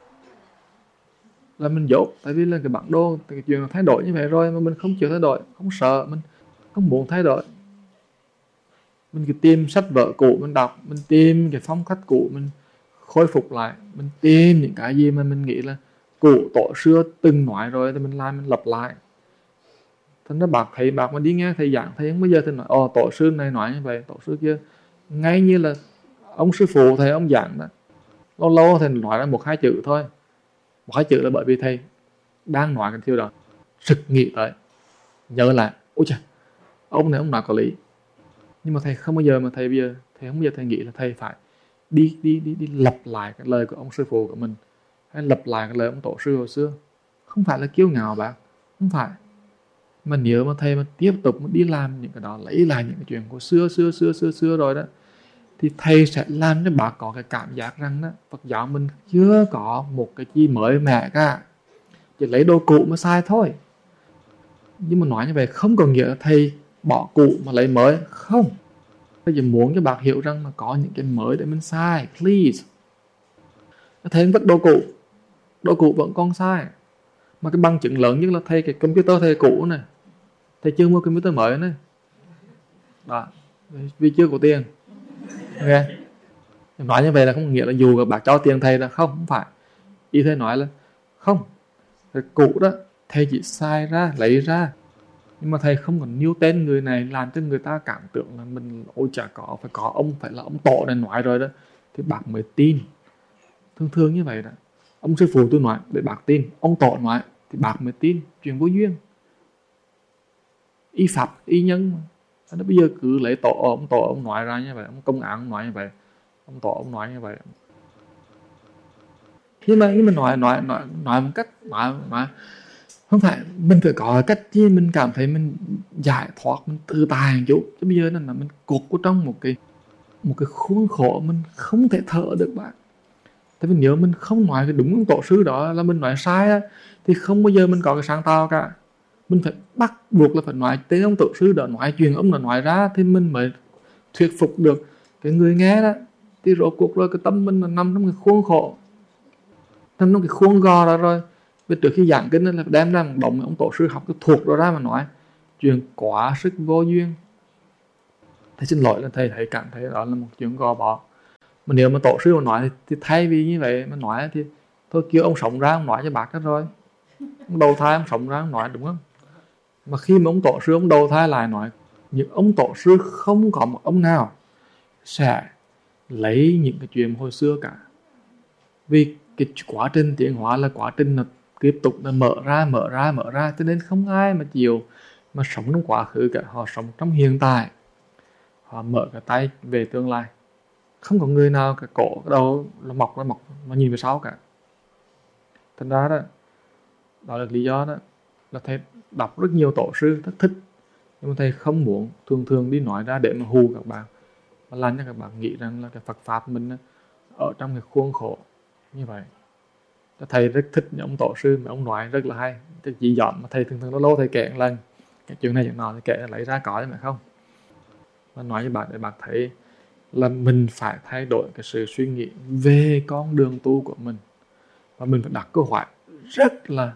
là mình dốt, tại vì là cái bản đồ, cái chuyện nó thay đổi như vậy rồi mà mình không chịu thay đổi, không sợ, mình không muốn thay đổi. Mình cứ tìm sách vở cũ mình đọc, mình tìm cái phong cách cũ mình khôi phục lại, mình tìm những cái gì mà mình nghĩ là cũ tổ xưa từng nói rồi thì mình làm, mình lặp lại. Thành ra bác thầy, bác mà đi nghe thầy giảng, thầy không bao giờ thầy nói ồ tổ sư này nói như vậy, tổ sư kia, ngay như là ông sư phụ thầy ông giảng đó, lâu lâu thầy nói ra một hai chữ thôi. Một hai chữ là bởi vì thầy đang nói cái điều đó, sực nghĩ tới, nhớ lại, ôi trời, ông này ông nói có lý. Nhưng mà thầy không bao giờ mà thầy bây giờ thầy không bao giờ thầy nghĩ là thầy phải đi đi đi đi lặp lại cái lời của ông sư phụ của mình, hay lặp lại cái lời ông tổ sư hồi xưa. Không phải là kiêu ngạo bạn, không phải. Mà nếu mà thầy mà tiếp tục mà đi làm những cái đó, lấy lại những cái chuyện của xưa xưa xưa xưa xưa rồi đó, thì thầy sẽ làm cho bạn có cái cảm giác rằng đó, Phật giáo mình chưa có một cái gì mới mẻ cả, chỉ lấy đồ cũ mà sai thôi. Nhưng mà nói như vậy không có nghĩa là thầy bỏ cũ mà lấy mới, không. Thầy chỉ muốn cho bạn hiểu rằng là có những cái mới để mình sai, please. Thầy vứt đồ cũ, đồ cũ vẫn còn sai. Mà cái bằng chứng lớn nhất là thầy cái computer thầy cũ này, thầy chưa mua computer mới này đó, vì chưa có tiền. Ok, nói như vậy là không nghĩa là dù các bác cho tiền thầy là không, không phải. Ý thầy nói là không, cái cũ đó thầy chỉ sai ra, lấy ra, nhưng mà thầy không còn nêu tên người này làm cho người ta cảm tưởng là mình ôi chả có, phải có ông, phải là ông tổ này nói rồi đó thì bác mới tin. Thường thường như vậy đó, ông sư phụ tôi nói để bác tin, ông tổ nói thì bác mới tin. Chuyện vô duyên, y pháp y nhân mà. Nó bây giờ cứ lấy tổ ông tổ ông nói ra như vậy, ông công án ông nói như vậy, ông tổ ông nói như vậy. Nhưng mà nhưng mà nói nói nói nói một cách nói nói không phải mình phải có cách gì mình cảm thấy mình giải thoát, mình tự tài một chút. Chứ bây giờ là mình cột vào trong một cái một cái khuôn khổ mình không thể thở được bạn. Tại vì nếu mình không nói cái đúng ông tổ sư đó là mình nói sai á, thì không bao giờ mình có cái sáng tạo cả. Mình phải bắt buộc là phải nói tên ông tổ sư đó, nói chuyện ông đã nói ra thì mình mới thuyết phục được cái người nghe đó. Thì rốt cuộc rồi cái tâm mình là nằm trong cái khuôn khổ, nằm trong cái khuôn gò đó rồi. Vì trước khi giảng kinh là đem ra một đồng ông tổ sư học cái thuộc đó ra mà nói chuyện quá sức vô duyên. Thầy xin lỗi là thầy thấy cảm thấy đó là một chuyện gò bó. Mà nếu mà tổ sư mà nói thì thay vì như vậy mà nói thì thôi kêu ông sống ra ông nói cho bác đó rồi. Ông đầu thai ông sống ra ông nói, đúng không? Mà khi mà ông tổ sư ông đầu thai lại nói, những ông tổ sư không có một ông nào sẽ lấy những cái chuyện hồi xưa cả. Vì cái quá trình tiến hóa là quá trình là tiếp tục là mở ra mở ra mở ra, cho nên không ai mà chịu mà sống trong quá khứ cả. Họ sống trong hiện tại, họ mở cái tay về tương lai. Không có người nào cái cổ cái đầu là mọc ra mọc mà nhìn về sau cả. Thành ra đó, đó là lý do đó là thầy đọc rất nhiều tổ sư rất thích, nhưng mà thầy không muốn thường thường đi nói ra để mà hù các bạn, mà làm cho các bạn nghĩ rằng là cái Phật pháp mình ở trong cái khuôn khổ như vậy. Thầy rất thích những ông tổ sư mà ông nói rất là hay, chỉ dọn mà thầy thường thường lâu lâu thầy kể một lần cái chuyện này chuyện nọ, thầy kể lấy ra có chứ mà không, mà nói với bạn để bạn thấy là mình phải thay đổi cái sự suy nghĩ về con đường tu của mình, và mình phải đặt câu hỏi rất là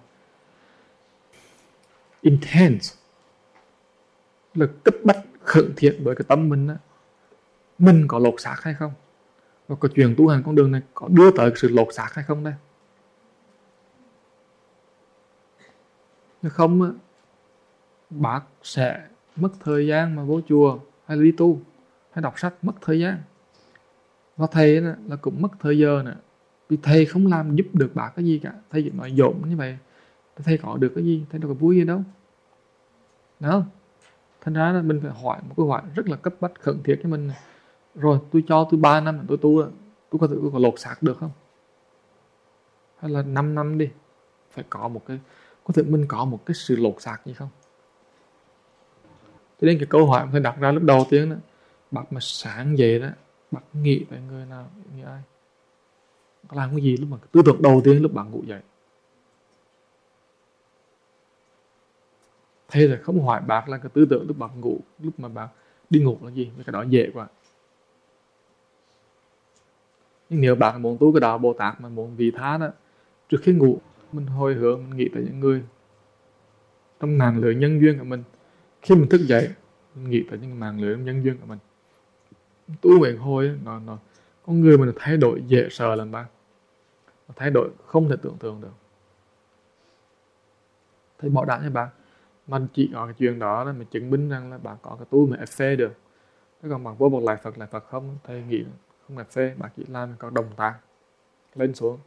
intense, là cấp bách khẩn thiết với cái tâm mình đó. Mình có lột xác hay không, và cái chuyện tu hành con đường này có đưa tới sự lột xác hay không đây. Nếu không á, bác sẽ mất thời gian mà vô chùa hay là đi tu hay đọc sách, mất thời gian. Và thầy đó, là cũng mất thời giờ nữa, vì thầy không làm giúp được bác cái gì cả. Thầy chỉ nói dỗm như vậy, thầy có được cái gì, thầy đâu có vui gì đâu. Đúng không? Thành ra là mình phải hỏi một câu hỏi rất là cấp bách khẩn thiết cho mình này. Rồi tôi cho tôi ba năm tôi tu, tôi có thể tôi có lột xác được không? Hay là năm năm đi, phải có một cái, có thể mình có một cái sự lột xác gì không? Cho nên cái câu hỏi mình đặt ra lúc đầu tiên đó, bác mà sáng dậy đó, bác nghĩ về người nào, nghĩ ai? Bác làm cái gì lúc mà tư tưởng đầu tiên lúc bạn ngủ dậy? Thế rồi không hỏi bác là cái tư tưởng lúc bạn ngủ, lúc mà bác đi ngủ là gì? Cái đó dễ quá. Nhưng nếu bạn muốn tu cái đạo Bồ Tát mà muốn vị tha đó, trước khi ngủ mình hồi hướng, mình nghĩ tới những người trong mạng lưới nhân duyên của mình. Khi mình thức dậy mình nghĩ tới những mạng lưới nhân duyên của mình. Tu nguyện hồi nó, nó con người mình thay đổi dễ sợ lắm bạn, thay đổi không thể tưởng tượng được. Thầy bảo đảm cho bạn, mà chỉ có cái chuyện đó là mình chứng minh rằng là bạn có cái tu mà ép phê được. Thế còn bạn vô một lại Phật lại Phật không, thầy nghĩ không ép phê, bạn chỉ làm có đồng tạng lên xuống.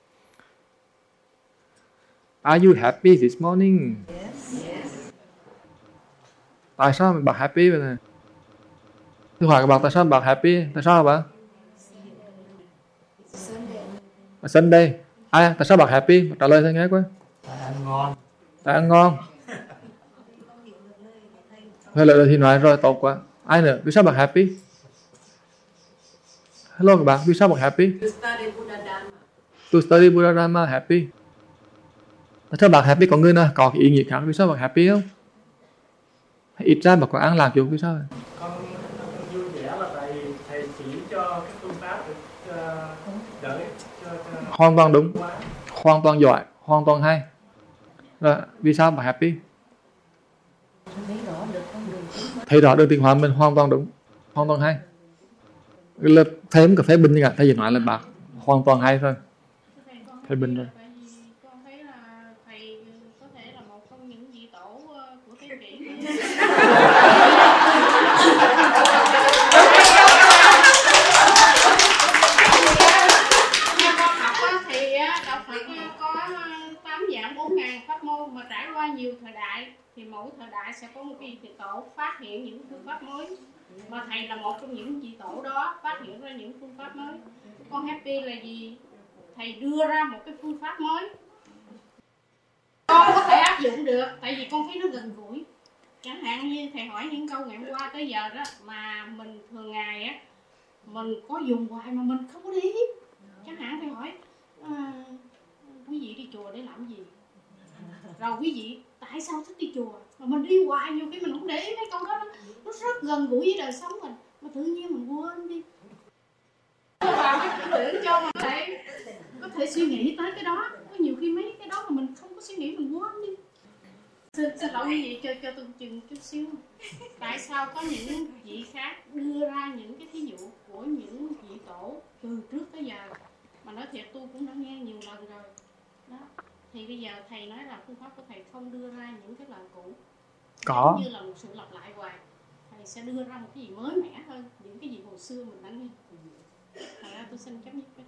Are you happy this morning? Yes. Yes. Tại sao mà bạn happy vậy này? Tôi hỏi các bạn tại sao bạn happy? Tại sao bạn? Sunday. Sunday. Ai? Tại sao bạn happy? Trả lời thầy nghe coi. Tại ăn ngon. Tại ăn ngon. Hay là thì nói rồi tốt quá. Ai nữa? Vì sao bạn happy? Hello các bạn, vì sao bạn happy? To study Buddha Dharma. To study Buddha Dharma, happy. Tại sao bạn happy? Có người nào có cái ý nghĩa khác vì sao bạn happy không? Hay ít ra bạn có ăn làm chuyện vì sao? Con vui vẻ là tại thầy chỉ cho cái phương pháp để đợi cho, cho... Hoàn toàn đúng, hoàn toàn giỏi, hoàn toàn hay. Rồi, vì sao bạn happy? Thấy rõ được tiến hóa mình, hoàn toàn đúng, hoàn toàn hay. Là thầy không có phê bình gì cả, thầy chỉ nói là bạn hoàn toàn hay thôi. Phê bình rồi. Con thấy là thầy có thể là một trong những vị tổ của thế kỷ. Con học thì đạo Phật có tám dạng bốn ngàn pháp môn, mà trải qua nhiều thời đại thì mỗi thời đại sẽ có một vị tổ phát hiện những phương pháp mới, mà thầy là một trong những vị tổ đó phát hiện ra những phương pháp mới. Con happy là gì? Thầy đưa ra một cái phương pháp mới, con có thể áp dụng được, tại vì con thấy nó gần gũi. Chẳng hạn như thầy hỏi những câu ngày hôm qua tới giờ đó mà mình thường ngày á mình có dùng hoài mà mình không có để ý. Chẳng hạn thầy hỏi à, quý vị đi chùa để làm gì? Rồi quý vị tại sao thích đi chùa? Mà mình đi hoài nhiều khi mình không để ý mấy câu đó, nó rất gần gũi với đời sống mình, mà tự nhiên mình quên đi. Và cái tưởng cho mà có thể, có thể suy nghĩ tới cái đó. Có nhiều khi mấy cái đó mà mình không có suy nghĩ, mình quên đi. Xin, xin lỗi quý vị, cho, cho tôi chừng chút xíu. Tại sao có những vị khác đưa ra những cái thí dụ của những vị tổ từ trước tới giờ, mà nói thiệt tôi cũng đã nghe nhiều lần rồi đó. Thì bây giờ thầy nói là phương pháp của thầy không đưa ra những cái lời cũ, có như là một sự lặp lại hoài. Thầy sẽ đưa ra một cái gì mới mẻ hơn những cái gì hồi xưa mình đã nghe. Thật ra tôi xin chấp nhận cái đó.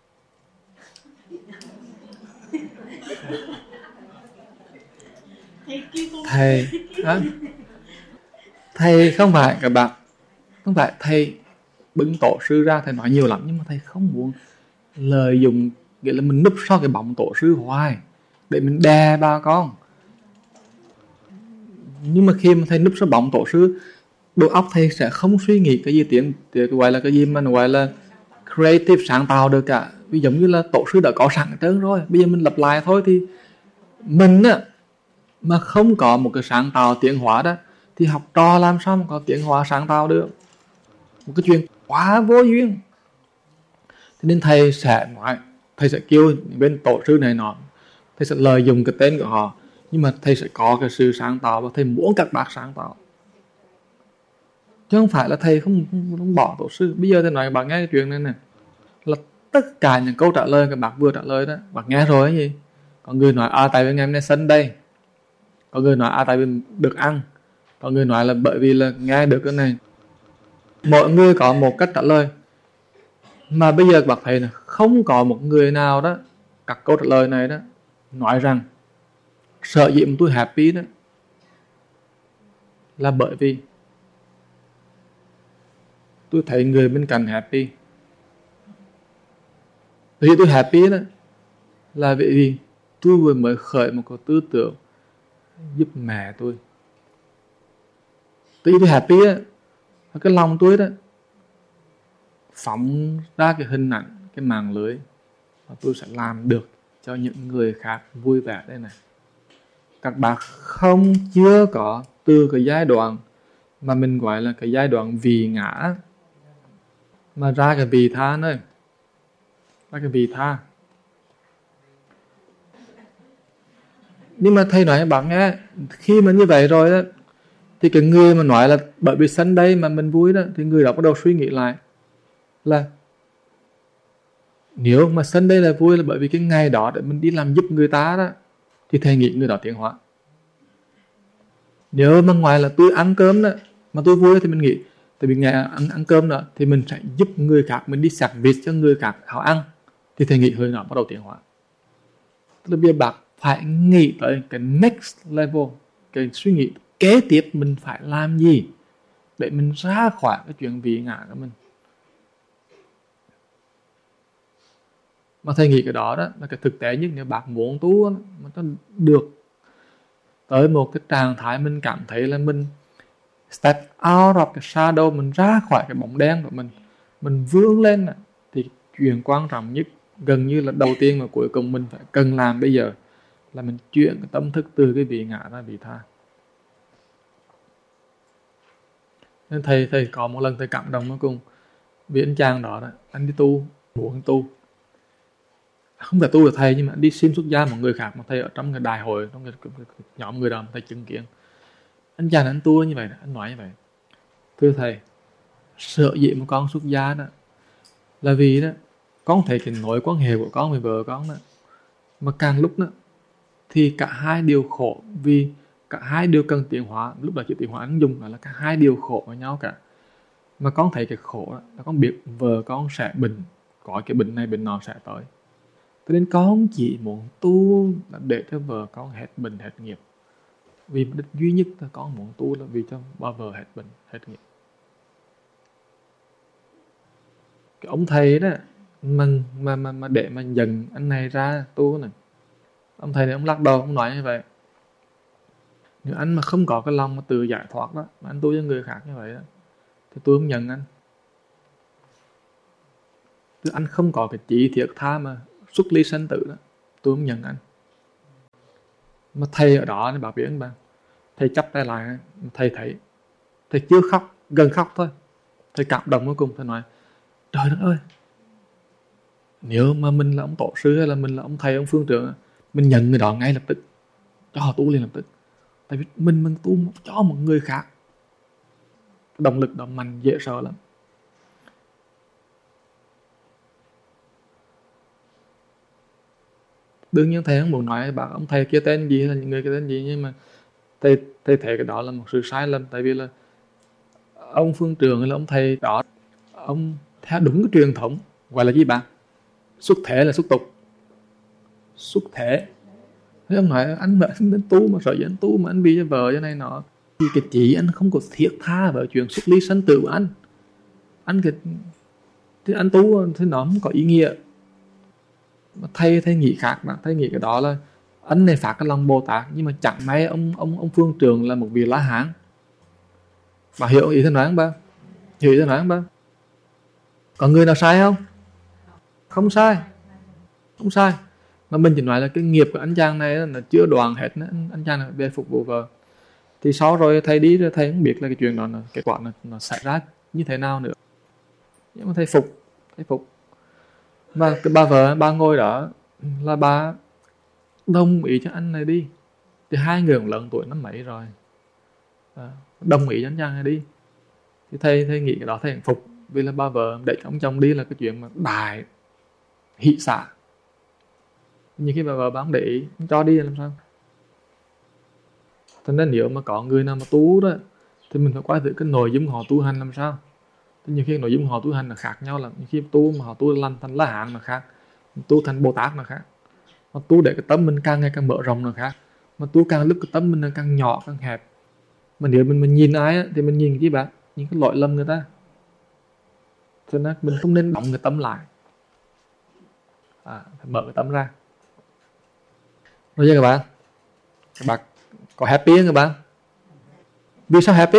Thầy kêu con thầy hả? Thầy không phải các bạn, không phải thầy bưng tổ sư ra thầy nói nhiều lắm, nhưng mà thầy không muốn lợi dụng nghĩa là mình núp sau cái bóng tổ sư hoài để mình đè bà con. Nhưng mà khi mà thầy núp sau bóng tổ sư, đầu óc thầy sẽ không suy nghĩ cái gì tiếng gọi là cái gì mà gọi là creative, sáng tạo được cả. Vì giống như là tổ sư đã có sẵn hết trơn rồi, bây giờ mình lặp lại thôi. Thì mình á mà không có một cái sáng tạo tiến hóa đó thì học trò làm sao mà có tiến hóa sáng tạo được. Một cái chuyện quá vô duyên. Cho nên thầy sẽ nói, thầy sẽ kêu bên tổ sư này nọ, thầy sẽ lợi dụng cái tên của họ, nhưng mà thầy sẽ có cái sự sáng tạo và thầy muốn các bác sáng tạo, chứ không phải là thầy không, không, không bỏ tổ sư. Bây giờ thầy nói các bác nghe cái chuyện này nè, là tất cả những câu trả lời các bác vừa trả lời đó, bác nghe rồi cái gì. Có người nói à tại vì ngày hôm nay sân đây, có người nói à tại vì được ăn, có người nói là bởi vì là nghe được cái này. Mỗi người có một cách trả lời. Mà bây giờ các bác thấy là không có một người nào đó, các câu trả lời này đó, nói rằng sợ dĩ mà tôi happy đó là bởi vì tôi thấy người bên cạnh happy. Vì tôi happy đó là vì tôi vừa mới khởi một cái tư tưởng giúp mẹ tôi. Tuy tôi happy á, cái lòng tôi đó phóng ra cái hình ảnh, cái màn lưới, và tôi sẽ làm được cho những người khác vui vẻ đây này. Các bạn không chưa có từ cái giai đoạn mà mình gọi là cái giai đoạn vì ngã mà ra cái vì tha nữa, ra cái vì tha. Nhưng mà thầy nói bạn nghe, khi mà như vậy rồi đó, thì cái người mà nói là bởi vì sân đây mà mình vui đó, thì người đó bắt đầu suy nghĩ lại là nếu mà sân đây là vui là bởi vì cái ngày đó để mình đi làm giúp người ta đó, thì thầy nghĩ người đó tiến hóa. Nếu mà ngoài là tôi ăn cơm đó mà tôi vui thì mình nghĩ tại vì ngày ăn, ăn cơm đó thì mình sẽ giúp người khác, mình đi sạc vịt cho người khác họ ăn, thì thầy nghĩ hơi nào bắt đầu tiến hóa. Tức là bây giờ bạn phải nghĩ tới cái next level, cái suy nghĩ kế tiếp mình phải làm gì để mình ra khỏi cái chuyện vì ngã của mình. Mà thầy nghĩ cái đó đó là cái thực tế nhất. Nếu bạn muốn tu mà nó được tới một cái trạng thái mình cảm thấy là mình step out of cái shadow, mình ra khỏi cái bóng đen của mình, mình vươn lên, thì chuyện quan trọng nhất, gần như là đầu tiên và cuối cùng mình phải cần làm bây giờ là mình chuyển cái tâm thức từ cái vị ngã ra vị tha. Nên thầy thầy có một lần thầy cảm động nó cùng vì anh chàng đó, đó anh đi tu, muốn tu, không phải tu là thầy, nhưng mà anh đi xin xuất gia một người khác mà thầy ở trong cái đại hội, trong cái, cái, cái, cái nhóm người đó thầy chứng kiến anh chàng anh tu như vậy, anh nói như vậy: thưa thầy, sợ dĩ một con xuất gia đó là vì đó con thấy cái mối quan hệ của con với vợ con đó, mà càng lúc đó thì cả hai đều khổ, vì cả hai đều cần tiến hóa. Lúc đó chữ tiến hóa anh dùng là cả hai đều khổ với nhau cả, mà con thấy cái khổ đó là con biết vợ con sẽ bệnh, có cái bệnh này bệnh nọ sẽ tới, cho nên con chỉ muốn tu là để cho vợ con hết bệnh hết nghiệp. Vì mục đích duy nhất là con muốn tu là vì cho ba vợ hết bệnh hết nghiệp. Cái ông thầy đó mà, mà, mà, mà để mà dần anh này ra tu này, ông thầy này ông lắc đầu, ông nói như vậy: nếu anh mà không có cái lòng mà tự giải thoát đó, mà anh tu cho người khác như vậy đó, thì tôi không nhận anh. Tức anh không có cái chỉ thiệt tha mà xuất ly sanh tử đó, tôi không nhận anh. Mà thầy ở đó thì bảo biết anh bạn, thầy chắp tay lại, thầy thấy, thầy chưa khóc, gần khóc thôi, thầy cảm động cuối cùng, thầy nói: trời đất ơi, nếu mà mình là ông tổ sư hay là mình là ông thầy, ông phương trưởng, mình nhận người đó ngay lập tức, cho họ tu liền lập tức. Tại vì mình mình tu cho một người khác, cái động lực đó mạnh dễ sợ lắm. Đương nhiên thầy không muốn nói bảo ông thầy kia tên gì hay là những người kia tên gì, nhưng mà thầy, thầy thấy cái đó là một sự sai lầm. Tại vì là ông phương trưởng hay là ông thầy đó, ông theo đúng cái truyền thống gọi là gì bạn? Xuất thể là xuất tục. Xuất thể. Thế ông nói anh mà anh tu mà sợ gì anh tu mà anh vì cho vợ cho này nọ, thì cái chỉ anh không có thiết tha vào chuyện xuất ly sanh tử của anh. Anh cái thì anh tu thì nó không có ý nghĩa. Mà thầy thầy nghĩ khác mà, thầy nghĩ cái đó là anh này phát cái lòng Bồ Tát, nhưng mà chẳng may ông ông ông phương trưởng là một vị La Hán. Bà hiểu ý thầy nói không ba? Hiểu ý thầy nói không ba? Có người nào sai không? Không sai, không sai. Mà mình chỉ nói là cái nghiệp của anh chàng này là chưa đoạn hết nữa. Anh chàng này về phục vụ vợ, thì sau rồi thầy đi rồi thầy không biết là cái chuyện đó là, kết quả nó, nó xảy ra như thế nào nữa. Nhưng mà thầy phục, thầy phục. Và cái bà vợ, bà ngồi đó là bà đồng ý cho anh này đi. Thì hai người cũng lớn tuổi năm mấy rồi, à, đồng ý cho anh chàng này đi. Thì thầy, thầy nghĩ cái đó thầy cũng phục. Vì là bà vợ đẩy ông chồng đi là cái chuyện mà đại hỷ xả. Nhưng khi bà vợ bà không để ý, không cho đi làm sao. Cho nên nếu mà có người nào mà tu đó thì mình phải quay thử cái nội dung họ tu hành làm sao. Thì nhiều khi nội dung họ tu hành là khác nhau lắm. Nhiều khi tu mà họ tu làm thành La Hán là khác, tu thành Bồ Tát là khác. Mà tu để cái tâm mình càng ngày càng mở rộng là khác. Mà tu càng lúc cái tâm mình càng nhỏ càng hẹp. Mà nếu mình, mình nhìn ai á, thì mình nhìn cái bạn, nhìn cái lỗi lầm người ta. Cho nên mình không nên đóng cái tâm lại, à, phải mở cái tâm ra. Rồi chưa các bạn? Các bạn có happy không các bạn? Vì sao happy?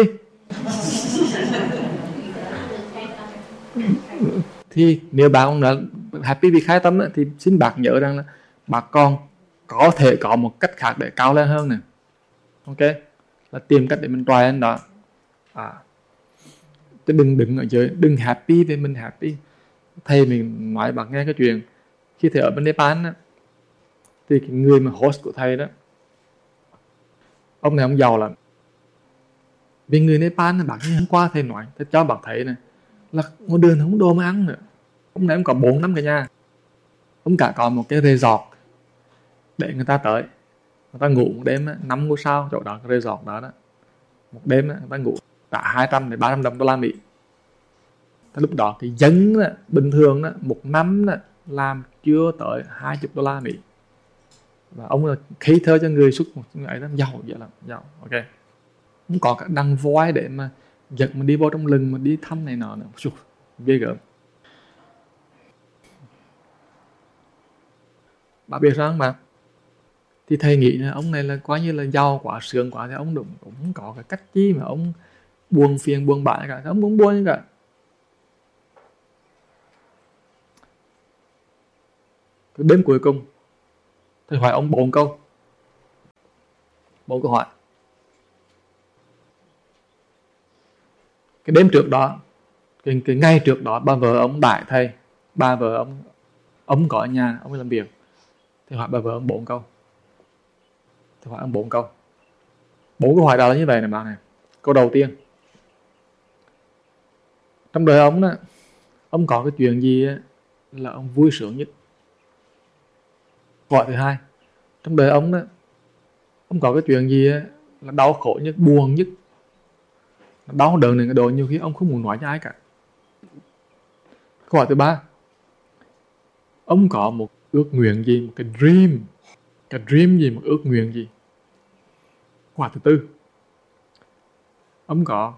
Thì nếu bạn đã happy vì khai tâm á, thì xin bạn nhớ rằng là bạn còn có thể có một cách khác để cao lên hơn nè. Ok? Là tìm cách để mình try anh đó. À, chứ đừng đứng ở dưới, đừng happy vì mình happy. Thầy mình nói bạn nghe cái chuyện khi thầy ở bên Nepal á, thì cái người mà host của thầy đó, ông này ông giàu lắm. Vì người Nepal này, bạn hôm qua thầy nói, thầy cho bạn thấy này, là một đường không đồ mà ăn nữa. Ông này ông có bốn năm cái nhà, ông cả có một cái resort để người ta tới, người ta ngủ một đêm năm ngôi sao chỗ đó, cái resort đó đó, một đêm người ta ngủ cả hai trăm đến ba trăm đồng đô la Mỹ. Thế lúc đó cái dân đó, bình thường đó, một năm đó, làm chưa tới hai mươi đô la Mỹ. Và ông là khí thơ cho người suốt một ngày đó, giàu vậy là giàu. Ok, không có cả đăng voi để mà giật mình đi vô trong lưng mà đi thăm này nọ nữa, ghê gớm. Bạn biết sao không bạn? Thì thầy nghĩ là ông này là coi như là giàu quá, sướng quá, thì ông cũng không có cái cách chi mà ông buồn phiền buồn bã cả, ông cũng buồn cả. Cái đêm cuối cùng thầy hỏi ông bốn câu, bốn câu hỏi. Cái đêm trước đó, cái, cái ngày trước đó, bà vợ ông đãi thầy, bà vợ ông ông có ở nhà, ông làm việc, thì hỏi bà vợ ông bốn câu. Thì hỏi ông bốn câu. Bốn câu hỏi đó là như vậy này bạn này. Câu đầu tiên, trong đời ông đó, ông có cái chuyện gì là ông vui sướng nhất? Câu hỏi thứ hai, trong đời ông đó, ông có cái chuyện gì là đau khổ nhất, buồn nhất, đau đớn này cái đồ nhiều khi ông không muốn nói cho ai cả. Câu hỏi thứ ba, ông có một ước nguyện gì, một cái dream, cái dream gì, một ước nguyện gì? Câu hỏi thứ tư, ông có,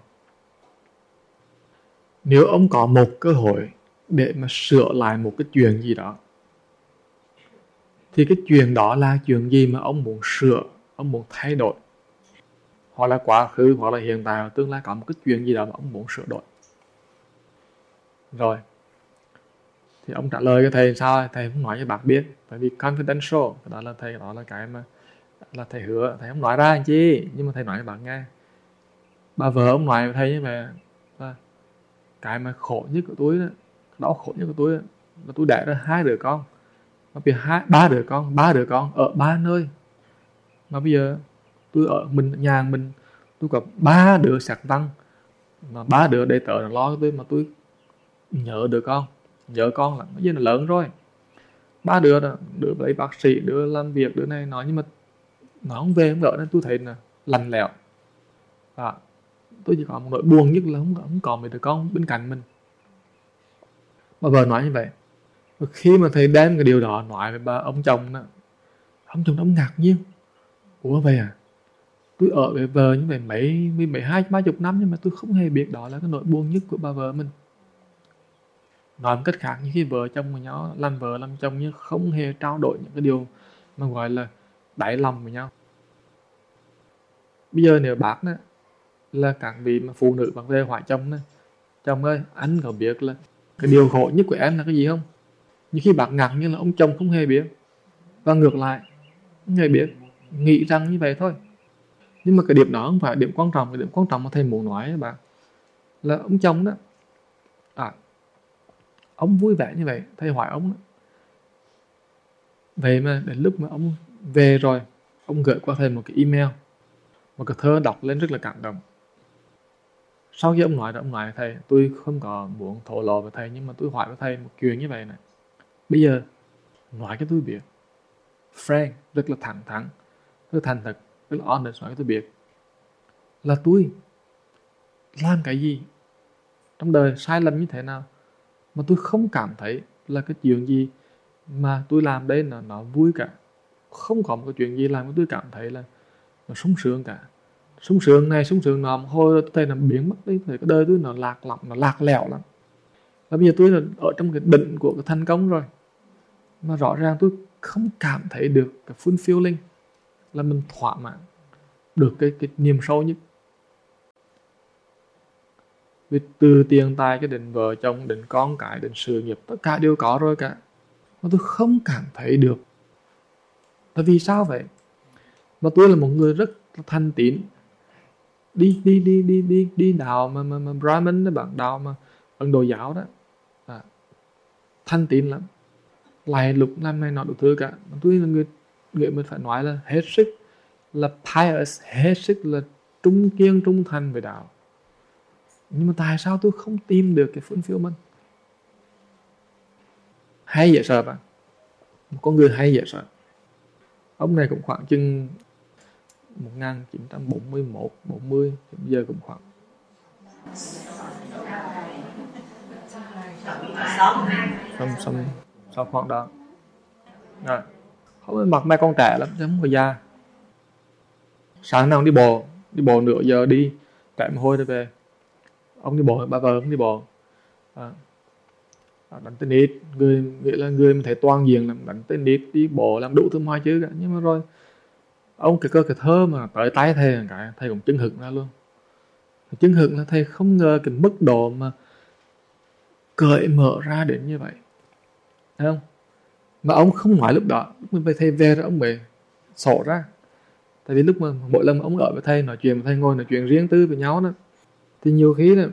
nếu ông có một cơ hội để mà sửa lại một cái chuyện gì đó, thì cái chuyện đó là chuyện gì mà ông muốn sửa, ông muốn thay đổi? Hoặc là quá khứ, hoặc là hiện tại, hoặc tương lai có một cái chuyện gì đó mà ông muốn sửa đổi. Rồi, thì ông trả lời cái thầy sao? Thầy không nói cho bạn biết, tại vì confidential, đó là thầy, đó là cái mà là thầy hứa, thầy không nói ra anh chi, nhưng mà thầy nói cho bạn nghe. Bà vợ ông nói với thầy như vậy, cái mà khổ nhất của tôi đó, đau khổ nhất của tôi đó, là tôi đẻ ra hai đứa con, mà bây giờ hai, ba đứa con, ba đứa con ở ba nơi, mà bây giờ tôi ở mình nhà mình, tôi có ba đứa sạc tăng, mà ba đứa đầy tớ lo cho tôi, mà tôi nhớ đứa con, nhớ con là bây giờ là lớn rồi, ba đứa đó, đứa lấy bác sĩ, đứa làm việc, đứa này nói, nhưng mà nó không về không gỡ, nên tôi thấy là lành lẹo. À, tôi chỉ có một nỗi buồn nhất là không, không còn mấy đứa con bên cạnh mình. Bà vợ nói như vậy. Và khi mà thầy đem cái điều đó nói với bà ông chồng đó, ông chồng đó ông ngạc nhiên. Ủa vậy à? Tôi ở với vợ như vậy mấy, mấy, mấy hai, ba chục năm, nhưng mà tôi không hề biết đó là cái nỗi buồn nhất của bà vợ mình. Nói một cách khác, như khi vợ chồng của nhau làm vợ làm chồng, nhưng không hề trao đổi những cái điều mà gọi là đáy lòng với nhau. Bây giờ nếu bác đó, là các vị mà phụ nữ bằng về hỏi chồng đó, chồng ơi, anh có biết là cái điều khổ nhất của em là cái gì không? Nhưng khi bác ngạc nhiên là ông chồng không hề biết, và ngược lại không hề biết, nghĩ rằng như vậy thôi. Nhưng mà cái điểm đó không phải điểm quan trọng. Cái điểm quan trọng mà thầy muốn nói với bạn là ông chồng đó, à, ông vui vẻ như vậy, thầy hỏi ông. Vậy mà đến lúc mà ông về rồi, ông gửi qua thầy một cái email, một cái thơ đọc lên rất là cảm động. Sau khi ông nói đó, ông nói thầy, tôi không có muốn thổ lộ với thầy, nhưng mà tôi hỏi với thầy một chuyện như vậy này. Bây giờ nói cho tôi biết, frank, rất là thẳng thắn, rất là thành thật, rất là honest, nói cho tôi biết là tôi làm cái gì trong đời, sai lầm như thế nào mà tôi không cảm thấy là cái chuyện gì mà tôi làm đây là nó vui cả. Không có một cái chuyện gì làm cho tôi cảm thấy là nó sung sướng cả. Sung sướng này, sung sướng nọ, hồi tôi thấy nó biến mất đi, thấy cái đời tôi nó lạc lõng, nó lạc lẽo lắm. Và bây giờ tôi là ở trong cái đỉnh của cái thành công rồi, mà rõ ràng tôi không cảm thấy được cái fulfilling, là mình thỏa mãn được cái, cái niềm sâu nhất. Vì từ tiền tài cho đến vợ chồng, đến con cái, đến sự nghiệp, tất cả đều có rồi cả, mà tôi không cảm thấy được. Là vì sao vậy? Mà tôi là một người rất thành tín, đi đi đi đi đi đi đạo mà mà, mà Brahmin đó bạn, đạo mà Ấn Độ giáo đó, à, thành tín lắm, lại lục làm này nọ đủ thứ cả. Mà tôi là người người mình phải nói là hết sức là pious, hết sức là trung kiên trung thành với đạo. Nhưng mà tại sao tôi không tìm được cái fulfillment? Hay dễ sợ bạn, một con người hay dễ sợ. Ông này cũng khoảng chừng một nghìn chín trăm bốn mươi mốt, bốn mươi, bây giờ cũng khoảng xong xong sau khoảng đó. À, không, mặt mày con trẻ lắm chứ không có già. Sáng nào đi bộ, đi bộ nửa giờ đi, chạy mồ hôi rồi về. Ông đi bộ, bà vợ ông đi bộ, à, đánh tennis, người nghĩa là người mình thấy toàn diện làm đánh tennis, đi bộ, làm đủ thứ mọi chứ cả. Nhưng mà rồi ông cái cơ cái thơ mà tới tay thầy cái thầy cũng chấn hững ra luôn. Chấn hững là thầy không ngờ cái mức độ mà cởi mở ra đến như vậy, thấy không? Mà ông không nói lúc đó, lúc mình về thầy về rồi ông mới sổ ra. Tại vì lúc mà mỗi lần mà ông ở với thầy, nói chuyện với thầy, ngồi nói chuyện riêng tư với nhau đó, thì nhiều khi là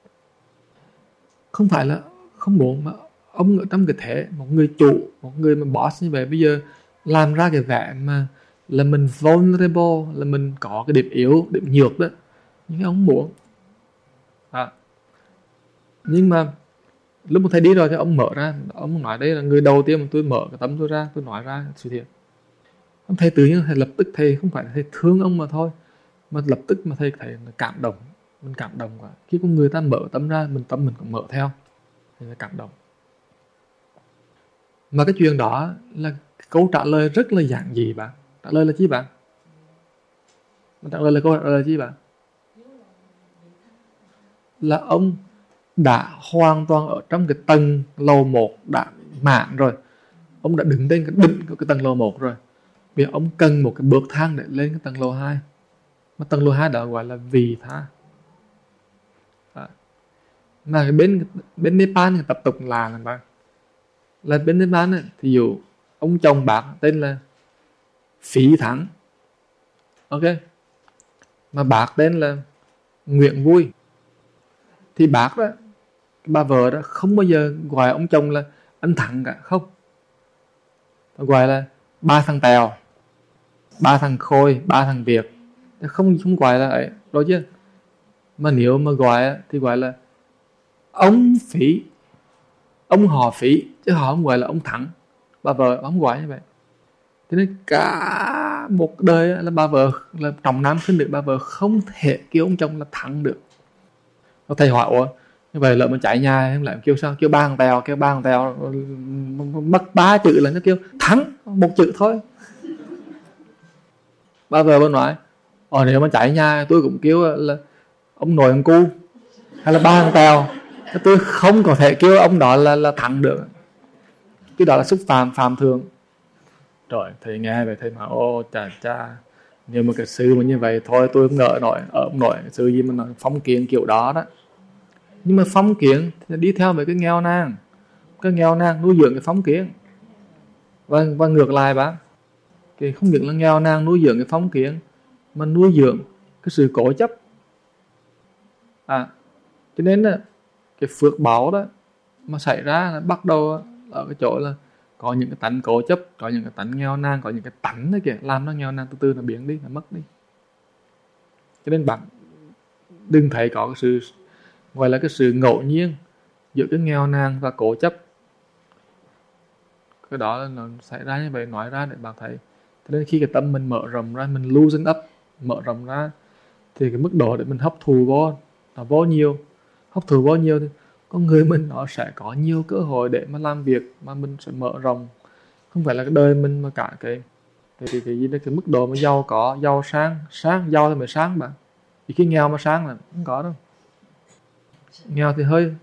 không phải là không muốn, mà ông ở trong cái thế một người chủ, một người mà boss như vậy, bây giờ làm ra cái vẻ mà là mình vulnerable, là mình có cái điểm yếu, điểm nhược đó, nhưng ông không muốn. À. Nhưng mà lúc mà thầy đi rồi thì ông mở ra, ông nói đây là người đầu tiên mà tôi mở cái tấm tôi ra, tôi nói ra sự thiệt. Ông thầy tự nhiên thầy lập tức, thầy không phải là thầy thương ông mà thôi, mà lập tức mà thầy thấy cảm động, mình cảm động quá. Khi con người ta mở tấm ra, mình tâm mình cũng mở theo, thì là cảm động. Mà cái chuyện đó là câu trả lời rất là giản dị bạn. Trả lời là chi bạn? Trả lời là câu trả lời là chi bạn? Là ông đã hoàn toàn ở trong cái tầng lầu một, đã mãn rồi. Ông đã đứng trên cái đỉnh của cái tầng lầu một rồi. Bây giờ ông cần một cái bước thang để lên cái tầng lầu hai. Mà tầng lầu hai đó gọi là vị tha. À. Mà bên bên Nepal tập tục là làm bạn. Là bên Nepal này, thì dụ ông chồng bác tên là Phí Thắng, ok, mà bác tên là Nguyễn Vui, thì bác đó, bà vợ đó không bao giờ gọi ông chồng là anh Thắng cả, không, gọi là ba thằng Tèo, ba thằng Khôi, ba thằng Việt, không không gọi là ấy, rồi chứ. Mà nếu mà gọi thì gọi là ông Phí, ông họ Phí, chứ họ không gọi là ông Thắng. Bà vợ không gọi như vậy. Thế nên cả một đời là bà vợ, là trọng nam khinh nữ, bà vợ không thể kêu ông chồng là Thắng được. Thầy hỏi ủa, như vậy lỡ mà chạy nhà lại kêu sao? Kêu ba thằng Tèo, kêu ba thằng Tèo mất ba chữ là nó kêu Thắng một chữ thôi. Bà vợ bà nói ờ nếu mà chạy nhà tôi cũng kêu là ông nội ông cu hay là ba thằng Tèo, tôi không có thể kêu ông đó là, là Thắng được. Cái đó là xúc phạm, phạm thượng. Rồi thầy nghe vậy thầy mà ô chà cha, nếu mà cái sư mà như vậy thôi tôi không ngờ nổi ở ông nội sư gì mà nói phong kiến kiểu đó đó. Nhưng mà phong kiến thì đi theo với cái nghèo nàn, cái nghèo nàn nuôi dưỡng cái phong kiến. Và, và ngược lại bác, cái không những là nghèo nàn nuôi dưỡng cái phong kiến, mà nuôi dưỡng cái sự cố chấp. À, cho nên là cái phước báo đó mà xảy ra là bắt đầu ở cái chỗ là có những cái tánh cố chấp, có những cái tánh nghèo nàn, có những cái tánh đấy kìa làm nó nghèo nàn, từ từ nó biến đi, nó mất đi. Cho nên bạn đừng thấy có cái sự gọi là cái sự ngẫu nhiên giữa cái nghèo nàn và cố chấp. Cái đó là nó xảy ra như vậy, nói ra để bạn thấy. Cho nên khi cái tâm mình mở rộng ra, mình loosen up, mở rộng ra, thì cái mức độ để mình hấp thụ vô là vô nhiều. Hấp thụ vô nhiều thì con người mình nó sẽ có nhiều cơ hội để mà làm việc, mà mình sẽ mở rộng. Không phải là cái đời mình mà cả cái cái cái, cái, cái, cái mức độ mà giàu có, giàu sang, sang, giàu thì mới sáng bạn. Vì khi nghèo mà sáng là không có đâu. Nghèo thì hơi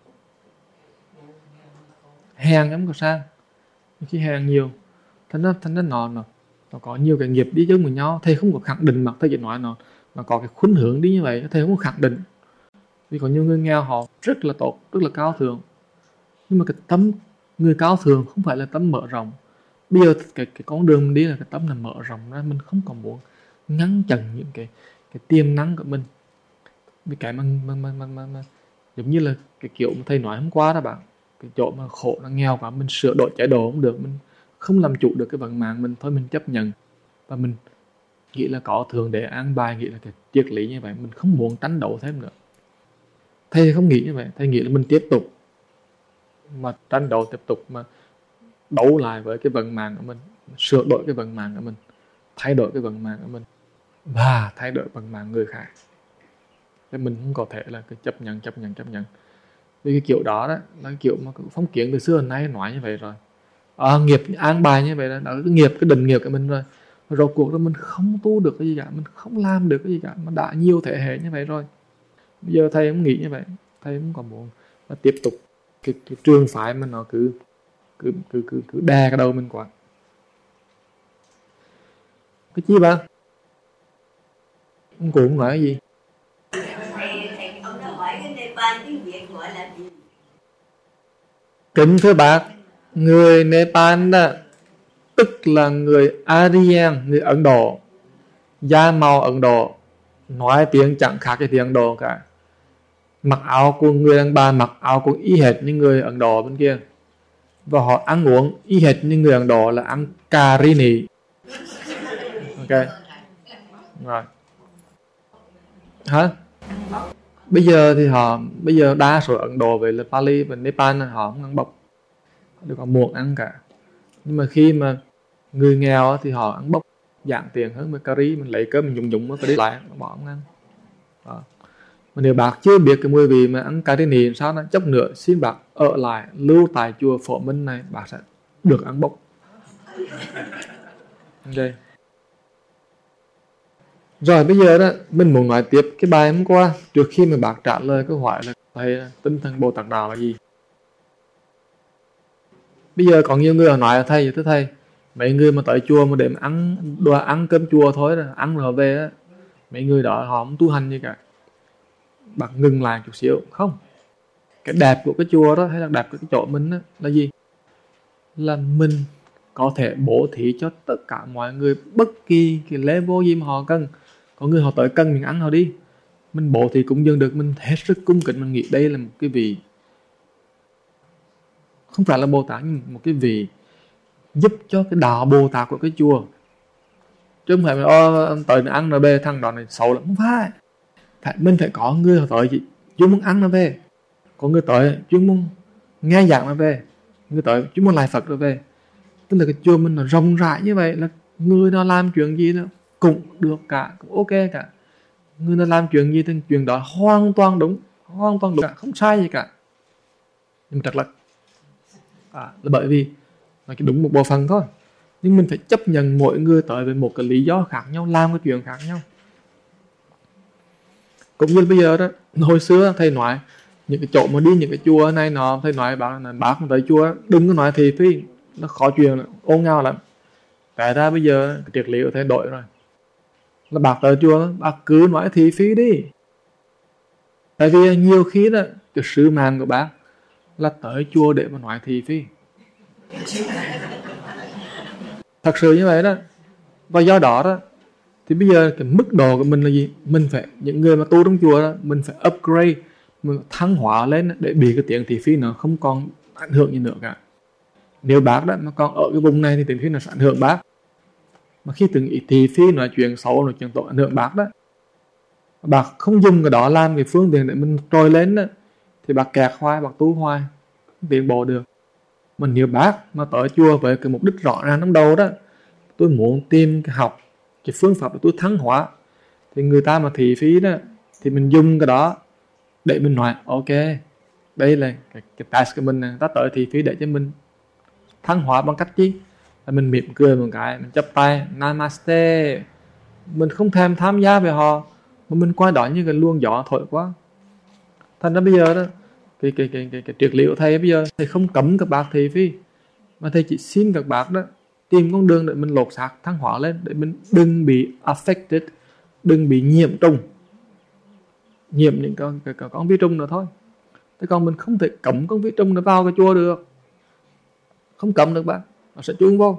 hèn không có sang. Khi hèn nhiều, thành nó thành nó nó nó nó có nhiều cái nghiệp đi chung với nhau. Thầy không có khẳng định mà thầy chỉ nói nó nó có cái khuynh hướng đi như vậy, thầy không có khẳng định. Vì có nhiều người nghèo họ rất là tốt, rất là cao thượng, nhưng mà cái tâm người cao thượng không phải là tâm mở rộng. Bây giờ cái cái con đường mình đi là cái tâm là mở rộng ra, mình không còn muốn ngăn chặn những cái cái tiềm năng của mình. Vì cái mà mà, mà, mà, mà, mà giống như là cái kiểu mà thầy nói hôm qua đó bạn, cái chỗ mà khổ nó nghèo quá, mình sửa đổi chế độ không được, mình không làm chủ được cái vận mạng mình, thôi mình chấp nhận và mình nghĩ là có thường để an bài, nghĩ là cái triết lý như vậy, mình không muốn tranh đấu thêm nữa. Thầy không nghĩ như vậy, thầy nghĩ là mình tiếp tục mà tranh đấu, tiếp tục mà đấu lại với cái vận mạng của mình, sửa đổi cái vận mạng của mình, thay đổi cái vận mạng của mình và thay đổi vận mạng người khác. Thế mình không có thể là cái chấp nhận, chấp nhận, chấp nhận. Vì cái kiểu đó đó là cái kiểu mà phong kiến từ xưa đến nay nói như vậy rồi. À, nghiệp an bài như vậy đó, đó là cái nghiệp, cái định nghiệp của mình rồi. Rồi cuộc đó mình không tu được cái gì cả, mình không làm được cái gì cả, mà đã nhiều thế hệ như vậy rồi. Bây giờ thầy không nghĩ như vậy, thầy không còn muốn mà tiếp tục cái, cái trường phái mà nó cứ cứ cứ cứ, cứ đè cái đầu mình quá. Cái chi ba? Ông cụ không nói cái gì? Thầy, thầy ông đã hỏi cái Nepal tiếng Việt gọi là gì? Kính thưa bác, người Nepal đó, tức là người Aryan, người Ấn Độ, da màu Ấn Độ, nói tiếng chẳng khác cái tiếng Ấn Độ cả. Mặc áo của người đàn bà mặc áo cũng y hệt như người Ấn Độ bên kia. Và họ ăn uống y hệt như người Ấn Độ là ăn cà ri nỉ. Ok. Rồi. Hả? Bây giờ thì họ, bây giờ đa số Ấn Độ về là Pali và Nepal họ không ăn bốc, đều có muộn ăn cả. Nhưng mà khi mà người nghèo thì họ ăn bốc dạng tiền hơn với cà ri, mình lấy cơm mình dùng dùng với cà ri lại bỏ không ăn. Đó. Mà nếu bác chưa biết cái mùi vị mà ăn cà ri nỉ sao nó chốc nữa, xin bác ở lại lưu tại chùa Phổ Minh này, bác sẽ được ăn bốc. Ok. Rồi bây giờ đó mình muốn nói tiếp cái bài hôm qua, trước khi mà bác trả lời câu hỏi là thầy tinh thần Bồ Tát Đạo là gì. Bây giờ có nhiều người họ nói là thầy, thưa thầy, mấy người mà tới chùa mà để mà ăn đồ ăn cơm chùa thôi, ăn rồi về đó, mấy người đó họ không tu hành gì cả. Bác ngừng lại chút xíu. Không, cái đẹp của cái chùa đó hay là đẹp của cái chỗ mình đó là gì? Là mình có thể bố thí cho tất cả mọi người bất kỳ cái level gì mà họ cần. Có người họ tới cần mình ăn họ đi, mình bố thí cũng dừng được, mình hết sức cung kính, mình nghĩ đây là một cái vị, không phải là Bồ Tát, nhưng một cái vị giúp cho cái đạo Bồ Tát của cái chùa. Chứ không phải là tới ăn rồi về thằng đó này xấu lắm, không phải. Phải, mình phải có người họ tới chuyên muốn ăn nó về, có người tới chuyên muốn nghe giảng nó về, người tới chuyên muốn lại Phật nó về. Tức là cái chùa mình nó rộng rãi như vậy, là người nào làm chuyện gì đó cũng được cả, cũng ok cả. Người nào làm chuyện gì thì chuyện đó hoàn toàn đúng, hoàn toàn đúng cả, không sai gì cả. Nhưng mà thật là à, là bởi vì nó chỉ đúng một bộ phận thôi. Nhưng mình phải chấp nhận mỗi người tới với một cái lý do khác nhau, làm cái chuyện khác nhau. Cũng như bây giờ đó, hồi xưa thầy nói những cái chỗ mà đi những cái chùa này nó, thầy nói bác là bác tới chùa đừng có nói thị phi, nó khó chuyện, ôn ngao lắm. Tại ra bây giờ cái triết lý của thầy đổi rồi, là bác tới chùa bác cứ nói thị phi đi. Tại vì nhiều khi đó cái sứ mạng của bác là tới chùa để mà nói thị phi. Thật sự như vậy đó. Và do đó đó thì bây giờ cái mức độ của mình là gì? Mình phải, những người mà tu trong chùa đó, mình phải upgrade, mình thăng hóa lên để bị cái tiếng thị phi nó không còn ảnh hưởng gì nữa cả. Nếu bác đó mà còn ở cái vùng này thì tiếng phi nó sẽ ảnh hưởng bác. Mà khi tiếng thị phi nói chuyện xấu, nói chuyện tội ảnh hưởng bác đó, bác không dùng cái đó làm cái phương tiện để mình trồi lên đó, thì bác kẹt hoài, bác tu hoài, không tiến bộ được. Mà nếu bác mà tới chùa với cái mục đích rõ ràng trong đầu đó, tôi muốn tìm cái học cái phương pháp để tôi thắng hóa, thì người ta mà thị phi đó thì mình dùng cái đó để mình nói ok, đây là cái, cái task của mình này, ta tới thị phi để cho mình thắng hóa bằng cách gì? Là mình mỉm cười một cái, mình chắp tay namaste, mình không thèm tham gia về họ, mà mình coi đó như cái luồng gió thổi quá. Thành ra bây giờ đó, cái cái cái cái, cái triết lý của thầy bây giờ thầy không cấm các bác thị phi, mà thầy chỉ xin các bác đó tìm con đường để mình lột xác thăng hóa lên, để mình đừng bị affected, đừng bị nhiễm trùng, nhiễm những con cái, cái con vi trùng nữa thôi. Thế còn mình không thể cấm con vi trùng nó vào cái chùa được, không cấm được bác, nó sẽ chui vô.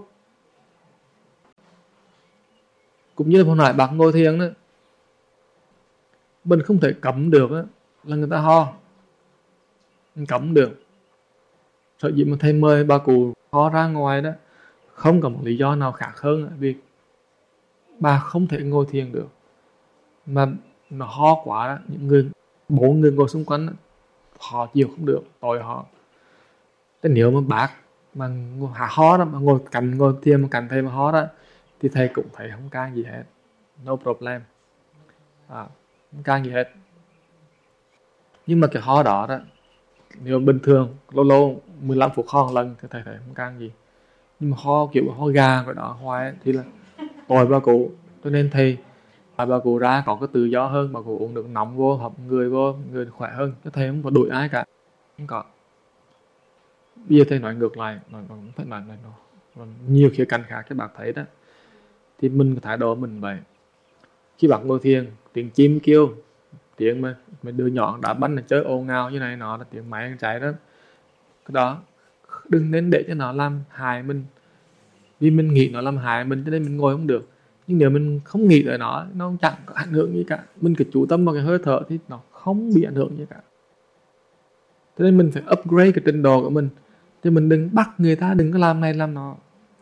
Cũng như là hồi nãy bác ngồi thiền đó, mình không thể cấm được đó, là người ta ho, mình cấm được. Sợ gì mà thầy mời bà cụ ho ra ngoài đó, không có một lý do nào khác hơn vì bà không thể ngồi thiền được, mà nó ho quá đó, những người bốn người ngồi xung quanh đó, họ chịu không được, tội họ. Thế nếu mà bác mà hạ ho đó, mà ngồi cạnh ngồi thiền mà cạnh thầy mà ho đó, thì thầy cũng thấy không can gì hết, no problem, à, không can gì hết. Nhưng mà cái ho đó đó, nếu bình thường lâu lâu mười lăm phút ho một lần thì thầy thấy không can gì. Nhưng mà ho kiểu ho gà cái đó hoài thì là tội bà cụ. Cho nên thầy hỏi bà cụ ra có cái tự do hơn, bà cụ uống được nóng vô, hợp người vô, người khỏe hơn, chứ thầy không có đuổi ai cả, không có. Bây giờ thầy nói ngược lại, nói không phải nói này nó nhiều khía cạnh khác các bạn thấy đó. Thì mình cái thái độ mình vậy. Khi bạn ngồi thiền, tiếng chim kêu, tiếng mà, mà đưa nhọn đá bánh là chơi ồn ào như này nọ, là tiếng máy chạy đó, cái đó đừng nên để cho nó làm hại mình, vì mình nghĩ nó làm hại mình cho nên mình ngồi không được. Nhưng nếu mình không nghĩ tới nó, nó chẳng có ảnh hưởng gì cả, mình cứ chú tâm vào cái hơi thở thì nó không bị ảnh hưởng gì cả. Cho nên mình phải upgrade cái trình độ của mình, chứ mình đừng bắt người ta đừng có làm này làm nọ.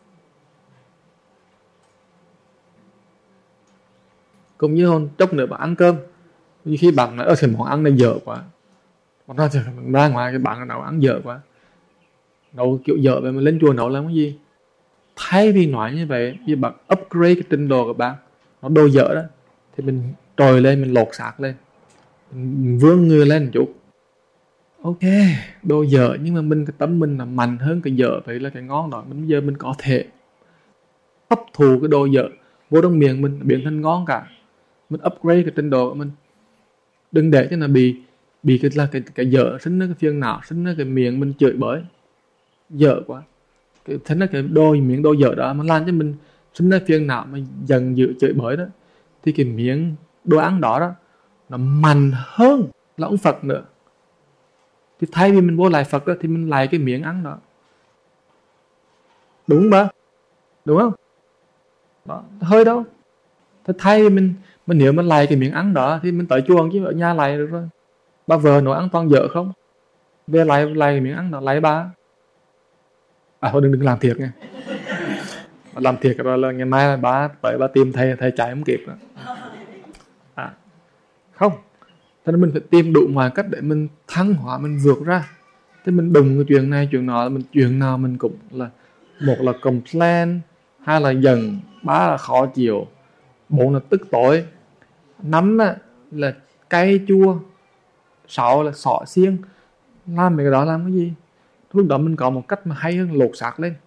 Cũng như hôm chốc nữa bạn ăn cơm, như khi bạn nói ơ cái món ăn này dở quá, bạn ra ra ngoài cái bạn nào ăn dở quá, nấu kiểu dở vậy mà lên chùa nấu làm cái gì? Thay vì nói như vậy, vì bạn upgrade cái trình độ của bạn, nó đồ dở đó, thì mình trồi lên, mình lột xác lên, mình vươn người lên một chút. Ok, đồ dở nhưng mà mình cái tâm mình là mạnh hơn cái dở, vậy là cái ngon đó. Bây giờ mình có thể hấp thụ cái đồ dở vô trong miệng mình, biến thành ngon cả. Mình upgrade cái trình độ của mình, đừng để cho nó bị bị cái là cái cái dở sinh ra cái phiền não, sinh ra cái miệng mình chửi bới dở quá, cái thế là cái đôi miếng đôi dở đó mà làm cho mình sinh ra phiền não mà dần dữ chửi bới đó, thì cái miếng đồ ăn đó đó nó mạnh hơn là ông Phật nữa. Thì thay vì mình vô lại Phật đó thì mình lại cái miếng ăn đó, đúng không ba? Đúng không? Đó, hơi đâu. Thế thay vì mình mình nếu mình lại cái miếng ăn đó thì mình tới chùa chứ ở nhà lại được rồi. Bà vợ nấu ăn toàn dở không? Về lại lại cái miếng ăn đó lại ba. À thôi đừng đừng làm thiệt nha. Làm thiệt rồi là ngày mai bà tới bà tìm thầy thầy chạy không kịp nữa. À, không. Thế nên mình phải tìm đủ mọi cách để mình thăng hóa, mình vượt ra. Thế mình đụng cái chuyện này chuyện nọ, mình chuyện nào mình cũng là một là complain, hai là giận, ba là khó chịu, bốn là tức tối, năm là cay chua, sáu là sọ xiên. Làm mấy cái đó làm cái gì? Lúc đó mình có một cách mà hay hơn lột xác lên.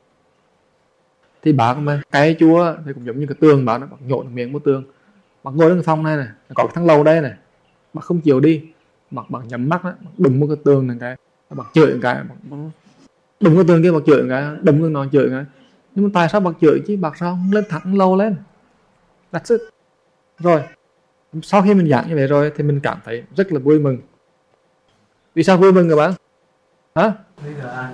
Thì bác mà cay chua thì cũng giống như cái tường bác nó bác nhộn miệng một tường. Bác ngồi trong cái phòng này này, có cái thằng lầu đây này, bác không chịu đi, bác bác nhắm mắt đó, bác đụng một cái tường này cái, bác chửi một cái, bác đụng cái tường kia bác chửi một cái, đụng cái nọ chửi một cái. Nhưng mà tại sao bác chửi chứ bác sao không lên thẳng lầu lên? That's it. Rồi sau khi mình giảng như vậy rồi thì mình cảm thấy rất là vui mừng. Vì sao vui mừng các bạn? Hả? Bây giờ ai?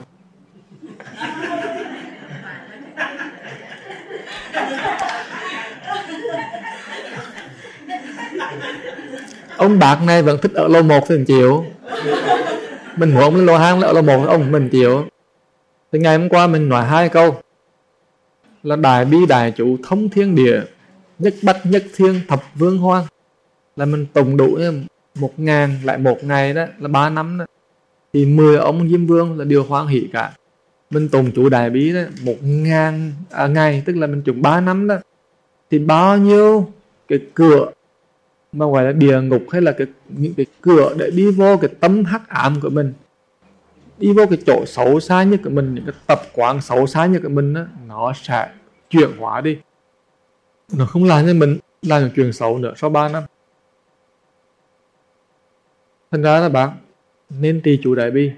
Ông bác này vẫn thích ở lầu một thì chịu. Mình muốn ông lên lô hai, lô một ông mình chịu. Thì ngày hôm qua mình nói hai câu là đại bi đại chủ thông thiên địa, nhất bách nhất thiên thập vương hoang, là mình tụng đủ một ngàn lại một ngày đó là ba năm đó, thì mười ông Diêm Vương là điều hoan hỷ cả. Mình tụng chủ đại bi đó một ngàn à, ngày, tức là mình tụng ba năm đó, thì bao nhiêu cái cửa mà gọi là địa ngục, hay là cái, những cái cửa để đi vô cái tâm hắc ám của mình, đi vô cái chỗ xấu xa nhất của mình, những cái tập quán xấu xa nhất của mình đó, nó sẽ chuyển hóa đi, nó không làm cho mình làm những chuyện xấu nữa sau ba năm. Thành ra là bạn nên trì chủ đại bi,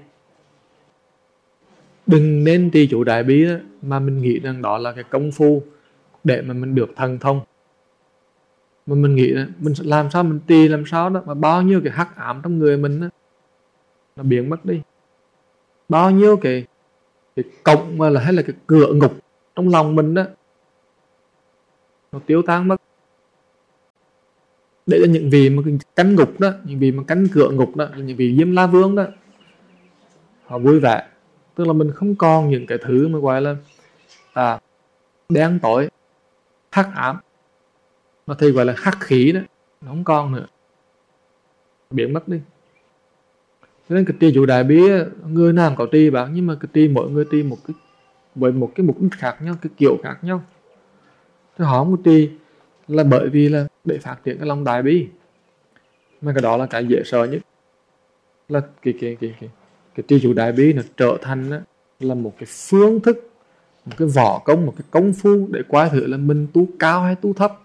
đừng nên trì chủ đại bi đó, mà mình nghĩ rằng đó là cái công phu để mà mình được thần thông, mà mình nghĩ là mình làm sao mình trì làm sao đó mà bao nhiêu cái hắc ám trong người mình đó, nó biến mất đi, bao nhiêu cái cái cổng mà là hay là cái cửa ngục trong lòng mình đó nó tiêu tan mất, để cho những vị mà cánh ngục đó, những vị mà cánh cửa ngục đó, những vị Diêm La Vương đó họ vui vẻ. Tức là mình không còn những cái thứ mà gọi là à, đen tối hắc ám, mà thì gọi là hắc khí đó, nó không còn nữa, biến mất đi. Cho nên cái trì chủ đại bi, người nào có trì bạn, nhưng mà cái trì mỗi người trì một cái với một cái mục đích khác nhau, cái kiểu khác nhau. Thì họ không có trì là bởi vì là để phát triển cái lòng đại bi, mà cái đó là cái dễ sợ nhất, là cái cái cái cái cái trì chủ đại bi nó trở thành đó, là một cái phương thức, một cái võ công, một cái công phu để coi thử là mình tu cao hay tu thấp.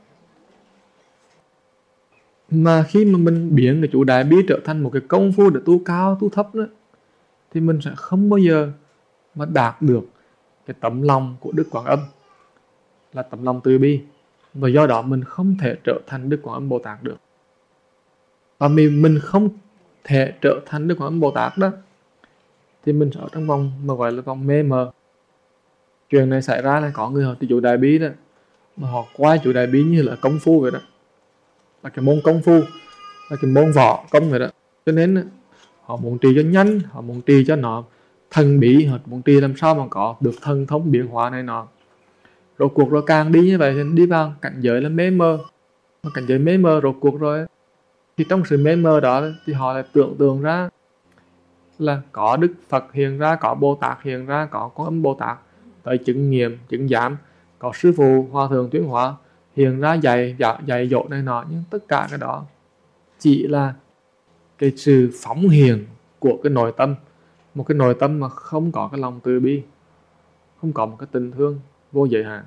Mà khi mà mình biến cái chủ đại bi trở thành một cái công phu để tu cao tu thấp đó, thì mình sẽ không bao giờ mà đạt được cái tấm lòng của Đức Quảng Âm, là tấm lòng từ bi, và do đó mình không thể trở thành Đức Quảng Âm Bồ Tát được. Và mình mình không thể trở thành Đức Quảng Âm Bồ Tát đó, thì mình sẽ ở trong vòng mà gọi là vòng mê mờ. Chuyện này xảy ra là có người họ trì chủ đại bi đó, mà họ coi chủ đại bi như là công phu vậy đó, là cái môn công phu, là cái môn võ công vậy đó. Cho nên họ muốn trì cho nhanh, họ muốn trì cho nó thần bí, họ muốn trì làm sao mà có được thần thông biến hóa này nọ. Rồi cuộc rồi càng đi như vậy thì đi vào cảnh giới là mê mơ, mà cảnh giới mê mơ rồi cuộc rồi thì trong sự mê mơ đó thì họ lại tưởng tượng ra là có Đức Phật hiện ra, có Bồ Tát hiện ra, có Quan Âm Bồ Tát tới chứng nghiệm, chứng giám, có sư phụ Hòa Thượng Tuyên Hóa hiện ra dạy dạy dỗ này nọ. Nhưng tất cả cái đó chỉ là cái sự phóng hiện của cái nội tâm, một cái nội tâm mà không có cái lòng từ bi, không có một cái tình thương vô giới hạn.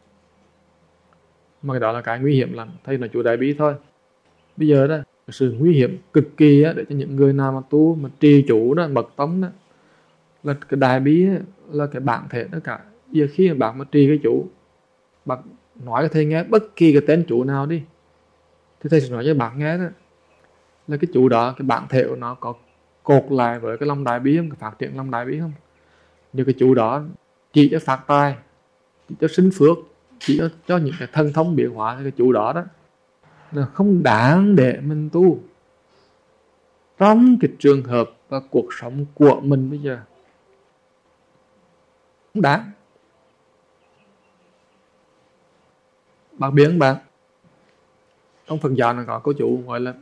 Mà cái đó là cái nguy hiểm lắm. Thầy là chủ đại bi thôi. Bây giờ đó, cái sự nguy hiểm cực kỳ đó, để cho những người nào mà tu mà trì chủ đó, mật tông đó, là cái đại bi đó, là cái bản thể tất cả. Giờ khi mà bạn mà trì cái chủ, bạn nói cho thầy nghe bất kỳ cái tên chủ nào đi, thì thầy sẽ nói cho bạn nghe đó, là cái chủ đó, cái bản thể của nó có cột lại với cái lòng đại bi không, cái phát triển lòng đại bi không. Nếu cái chủ đó chỉ cho phát tài, chỉ cho sinh phước, chỉ cho, cho những cái thân thông biến hóa, thì cái chủ đó đó là không đáng để mình tu. Trong cái trường hợp và cuộc sống của mình bây giờ không đáng. Bạn biết không bạn, trong Phật giáo nó có câu chủ gọi là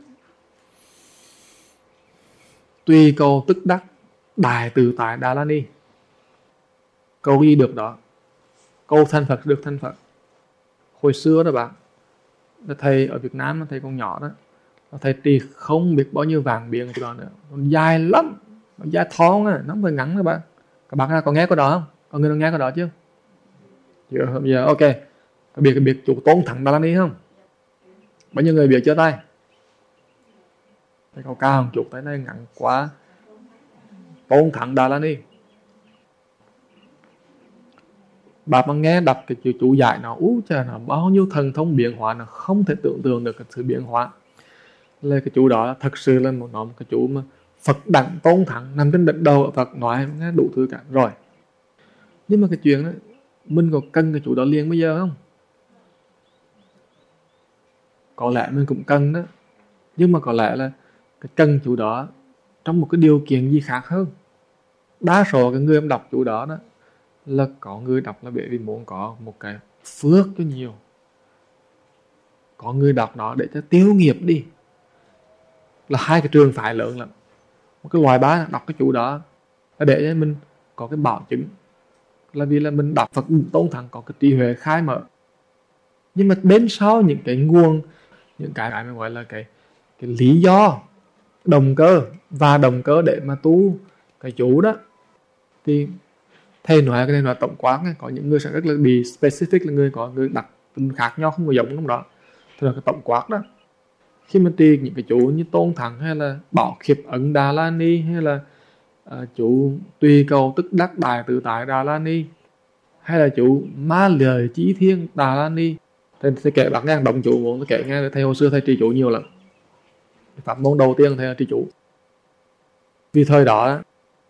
tùy cầu tức đắc, đại tự tại Đà La Ni. Câu gì được đó, câu thành Phật được thành Phật. Hồi xưa đó bạn, thầy ở Việt Nam, thầy còn nhỏ đó, thầy trì không biết bao nhiêu vàng biển cho nữa, nó dài lắm, nó dài thon á, nó không phải ngắn đó bạn. Các bạn có nghe cái đó không? Có người nào nghe cái đó chứ? Chưa, bây giờ ok. Có biết cái biệt chủ Tôn Thắng Đà La Ni không? Bao nhiêu người biết chưa tay? Thầy cao cao một chút, tới đây ngắn quá. Tôn Thắng Đà La Ni. Bạn mà nghe đọc cái chữ chủ giải nó, ú trời, nó bao nhiêu thần thông biến hóa, nó không thể tưởng tượng được cái sự biến hóa. Là cái chủ đó thật sự là một, một cái chủ mà Phật đẳng Tôn Thắng nằm trên đỉnh đầu Phật, nói nghe đủ thứ cả rồi. Nhưng mà cái chuyện đó, mình có cần cái chủ đó liền bây giờ không? Có lẽ mình cũng cần đó, nhưng mà có lẽ là cái cần chủ đó trong một cái điều kiện gì khác hơn. Đa số cái người em đọc chú đó đó là có người đọc là bởi vì muốn có một cái phước cho nhiều, có người đọc đó để cho tiêu nghiệp đi, là hai cái trường phái lớn lắm. Một cái loài bá đọc cái chú đó là để cho mình có cái bảo chứng, là vì là mình đọc Phật Tôn Thắng có cái trí huệ khai mở. Nhưng mà bên sau những cái nguồn, những cái mà gọi là cái cái lý do, động cơ và động cơ để mà tu cái chú đó, thì thầy nói cái này là tổng quát ấy. Có những người sẽ rất là bị specific, là người có người đặt tính khác nhau, không có giống trong đó. Thì là cái tổng quát đó, khi mình trì những cái chú như Tôn Thắng hay là Bảo Khiếp Ấn Đà La Ni, hay là uh, chú Tùy Cầu Tức Đắc Đại Tự Tại Đà La Ni, hay là chú Ma Lời Chí Thiên Đà La Ni, thì thầy kể bác nghe động chú muốn kể nghe. Thầy hồi xưa thầy trì chú nhiều lắm. Pháp môn đầu tiên thầy là trì chú, vì thời đó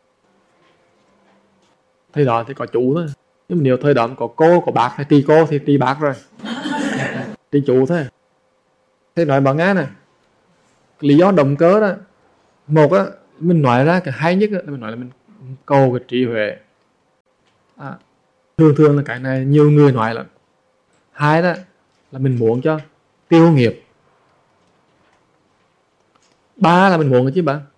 thời đó thì có chú thôi. Nhưng mà nếu thời đó có cô, có bác, thì trì cô thì trì bác rồi, trì chú thôi. Thầy nói bà nghe này, lý do động cơ đó, một á, mình nói ra cái hay nhất là mình nói là mình cầu cái trí huệ. À, thường thường là cái này nhiều người nói lắm. Hai đó là mình muốn cho tiêu nghiệp. Ba là mình muốn cái chứ bạn,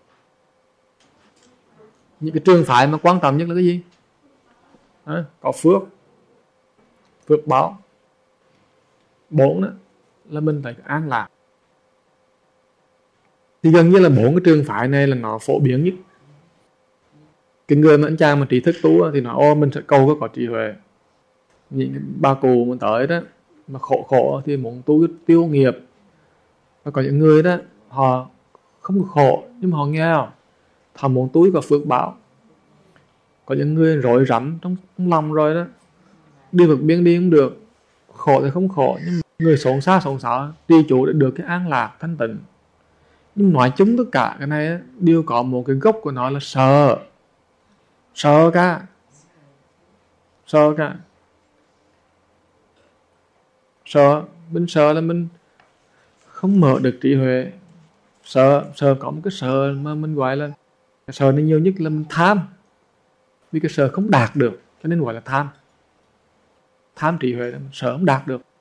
những cái trường phái mà quan trọng nhất là cái gì? À, có phước, phước báo. Bốn đó là mình phải an lạc. Thì gần như là bốn cái trường phái này là nó phổ biến nhất. Cái người mà anh chàng mà trí thức tu thì nói ô mình sẽ cầu có có trí huệ. Những cái bà cụ mà tới đó mà khổ khổ thì muốn tu tiêu nghiệp. Và có những người đó họ không khổ nhưng mà họ nghèo, họ muốn tu có phước báo. Có những người rối rắm trong, trong lòng rồi đó, đi vượt biên đi không được, khổ thì không khổ, nhưng mà người sống xa sống xáo trì chú để được cái an lạc thanh tịnh. Nhưng nói chung tất cả cái này á, đều có một cái gốc của nó là sợ. Sợ cả. Sợ cả. Sợ. Mình sợ là mình không mở được trí huệ. Sợ. Sợ có một cái sợ mà mình gọi là, cái sợ này nhiều nhất là mình tham. Vì cái sợ không đạt được cho nên gọi là tham. Tham trí huệ là mình sợ không đạt được.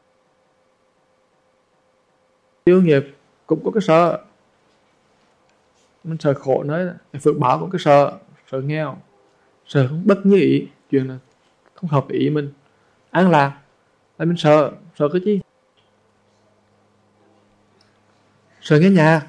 Tiêu nghiệp cũng có cái sợ. Mình sợ khổ nữa. Cái phước báo cũng cái sợ. Sợ nghèo, sợ không bất như ý, chuyện là không hợp ý mình. An lạc là mình sợ. Sợ cái chi? Sợ nghe nhạc.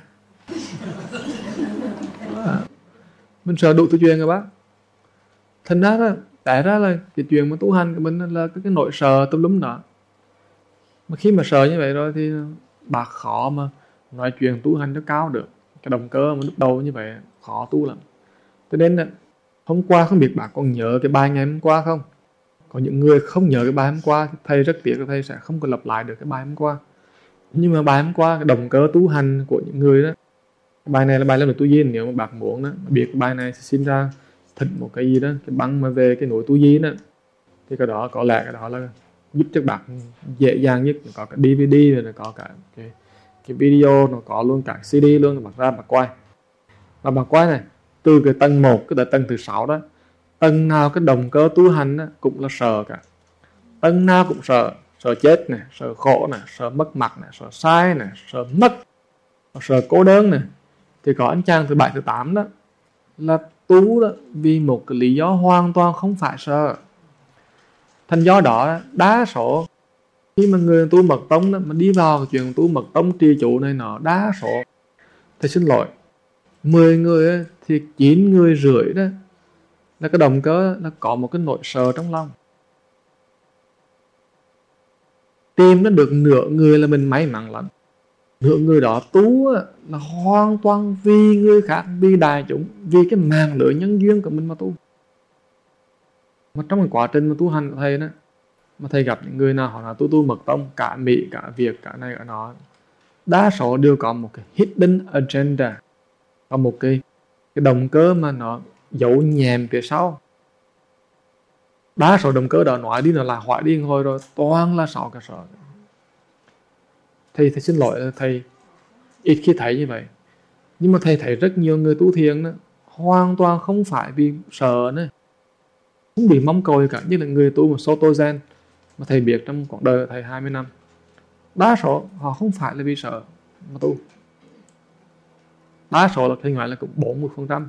À, mình sợ đủ thứ chuyện rồi bác. Thành ra đó, tại ra là cái chuyện mà tu hành của mình là cái, cái nỗi sợ tùm lum đó. Mà khi mà sợ như vậy rồi thì bác khó mà nói chuyện tu hành nó cao được. Cái động cơ mà lúc đầu như vậy khó tu lắm. Cho nên là hôm qua không biết bác còn nhớ cái bài ngày hôm qua không? Có những người không nhớ cái bài hôm qua, thầy rất tiếc là thầy sẽ không có lặp lại được cái bài hôm qua. Nhưng mà bài hôm qua, cái động cơ tu hành của những người đó, bài này là bài lên núi Tu Di. Nếu mà bác muốn đó, biết cái bài này sẽ sinh ra thịnh một cái gì đó, cái băng mà về cái núi Tu Di đó, thì cái đó có lẽ cái đó là giúp cho bác dễ dàng nhất. Có cả đê vê đê rồi có cả cái, cái video, nó có luôn cả xê đê luôn, bác ra bác quay. Và bác quay này, từ cái tầng một cái tới tầng thứ sáu đó, tầng nào cái động cơ tu hành đó, cũng là sợ cả. Tầng nào cũng sợ. Sợ chết này, sợ khổ này, sợ mất mặt này, sợ sai này, sợ mất, sợ cô đơn này. Thì có anh chàng thứ bảy thứ tám đó là tu đó vì một cái lý do hoàn toàn không phải sợ. Thành do đó đa số khi mà người tu mật tông đó, mà đi vào cái chuyện tu mật tông trì chủ này nó đa số, thầy xin lỗi, mười người ấy, thì chín người rưỡi đó là cái động cơ là có một cái nỗi sợ trong lòng. Tìm nó được nửa người là mình may mắn lắm. Nửa người đó tu là hoàn toàn vì người khác, vì đại chúng, vì cái mạng lưới nhân duyên của mình mà tu. Mà trong cái quá trình mà tu hành của thầy đó, mà thầy gặp những người nào họ là tu tu mật tông, cả Mỹ, cả Việt, cả này, cả nó, đa số đều có một cái hidden agenda, có một cái, cái động cơ mà nó giấu nhẹm phía sau. Đa số động cơ đó nói đi nó là hoại đi thôi rồi, toàn là sợ cả sợ. Thầy, thầy xin lỗi, thầy ít khi thấy như vậy. Nhưng mà thầy thấy rất nhiều người tu thiền đó, hoàn toàn không phải vì sợ nữa, không bị mong cầu gì cả, như là người tu một Soto Zen mà thầy biết trong cuộc đời thầy hai mươi năm, đa số họ không phải là vì sợ mà tu, đa số là thầy nói là cũng bốn mươi phần trăm.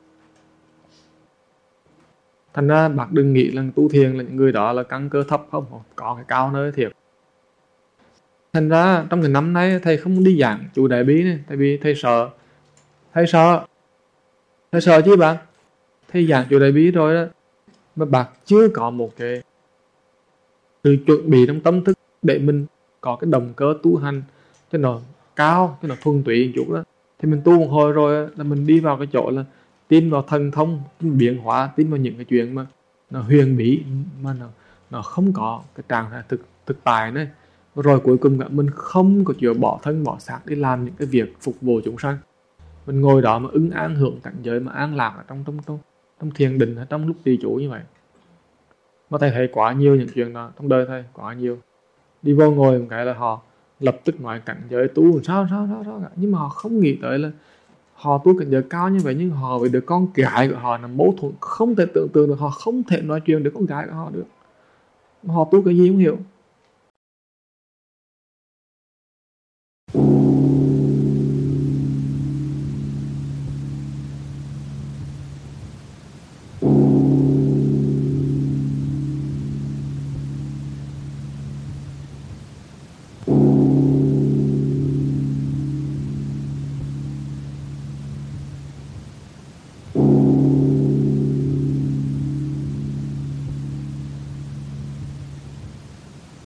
Thành ra bạn đừng nghĩ là tu thiền là những người đó là căn cơ thấp, không, có cái cao nơi thiệt. Thành ra trong cái năm nay thầy không đi giảng chủ đại bi này, tại vì thầy sợ. Thầy sợ Thầy sợ chứ bạn. Thầy giảng chủ đại bi rồi đó, mà bạn chưa có một cái sự chuẩn bị trong tâm thức để mình có cái động cơ tu hành cho nó cao, cho nó thuần túy một chút đó, thì mình tu một hồi rồi là mình đi vào cái chỗ là tin vào thần thông, tin biến hóa, tin vào những cái chuyện mà nó huyền bí, mà nó, nó không có cái trạng thái thực, thực tại nữa. Rồi cuối cùng cả mình không có chịu bỏ thân bỏ xác đi làm những cái việc phục vụ chúng sanh. Mình ngồi đó mà ứng an hưởng cảnh giới, mà an lạc ở trong, trong, trong, trong thiền định, ở trong lúc trì chủ như vậy. Mà thầy thấy quá nhiều những chuyện đó trong đời thầy, quá nhiều. Đi vô ngồi một cái là họ lập tức nói cảnh giới tu sao sao sao sao cả. Nhưng mà họ không nghĩ tới là họ tu cảnh giới cao như vậy, nhưng họ với đứa con gái của họ là mâu thuẫn không thể tưởng tượng được. Họ không thể nói chuyện được con gái của họ được, họ tu cái gì không hiểu.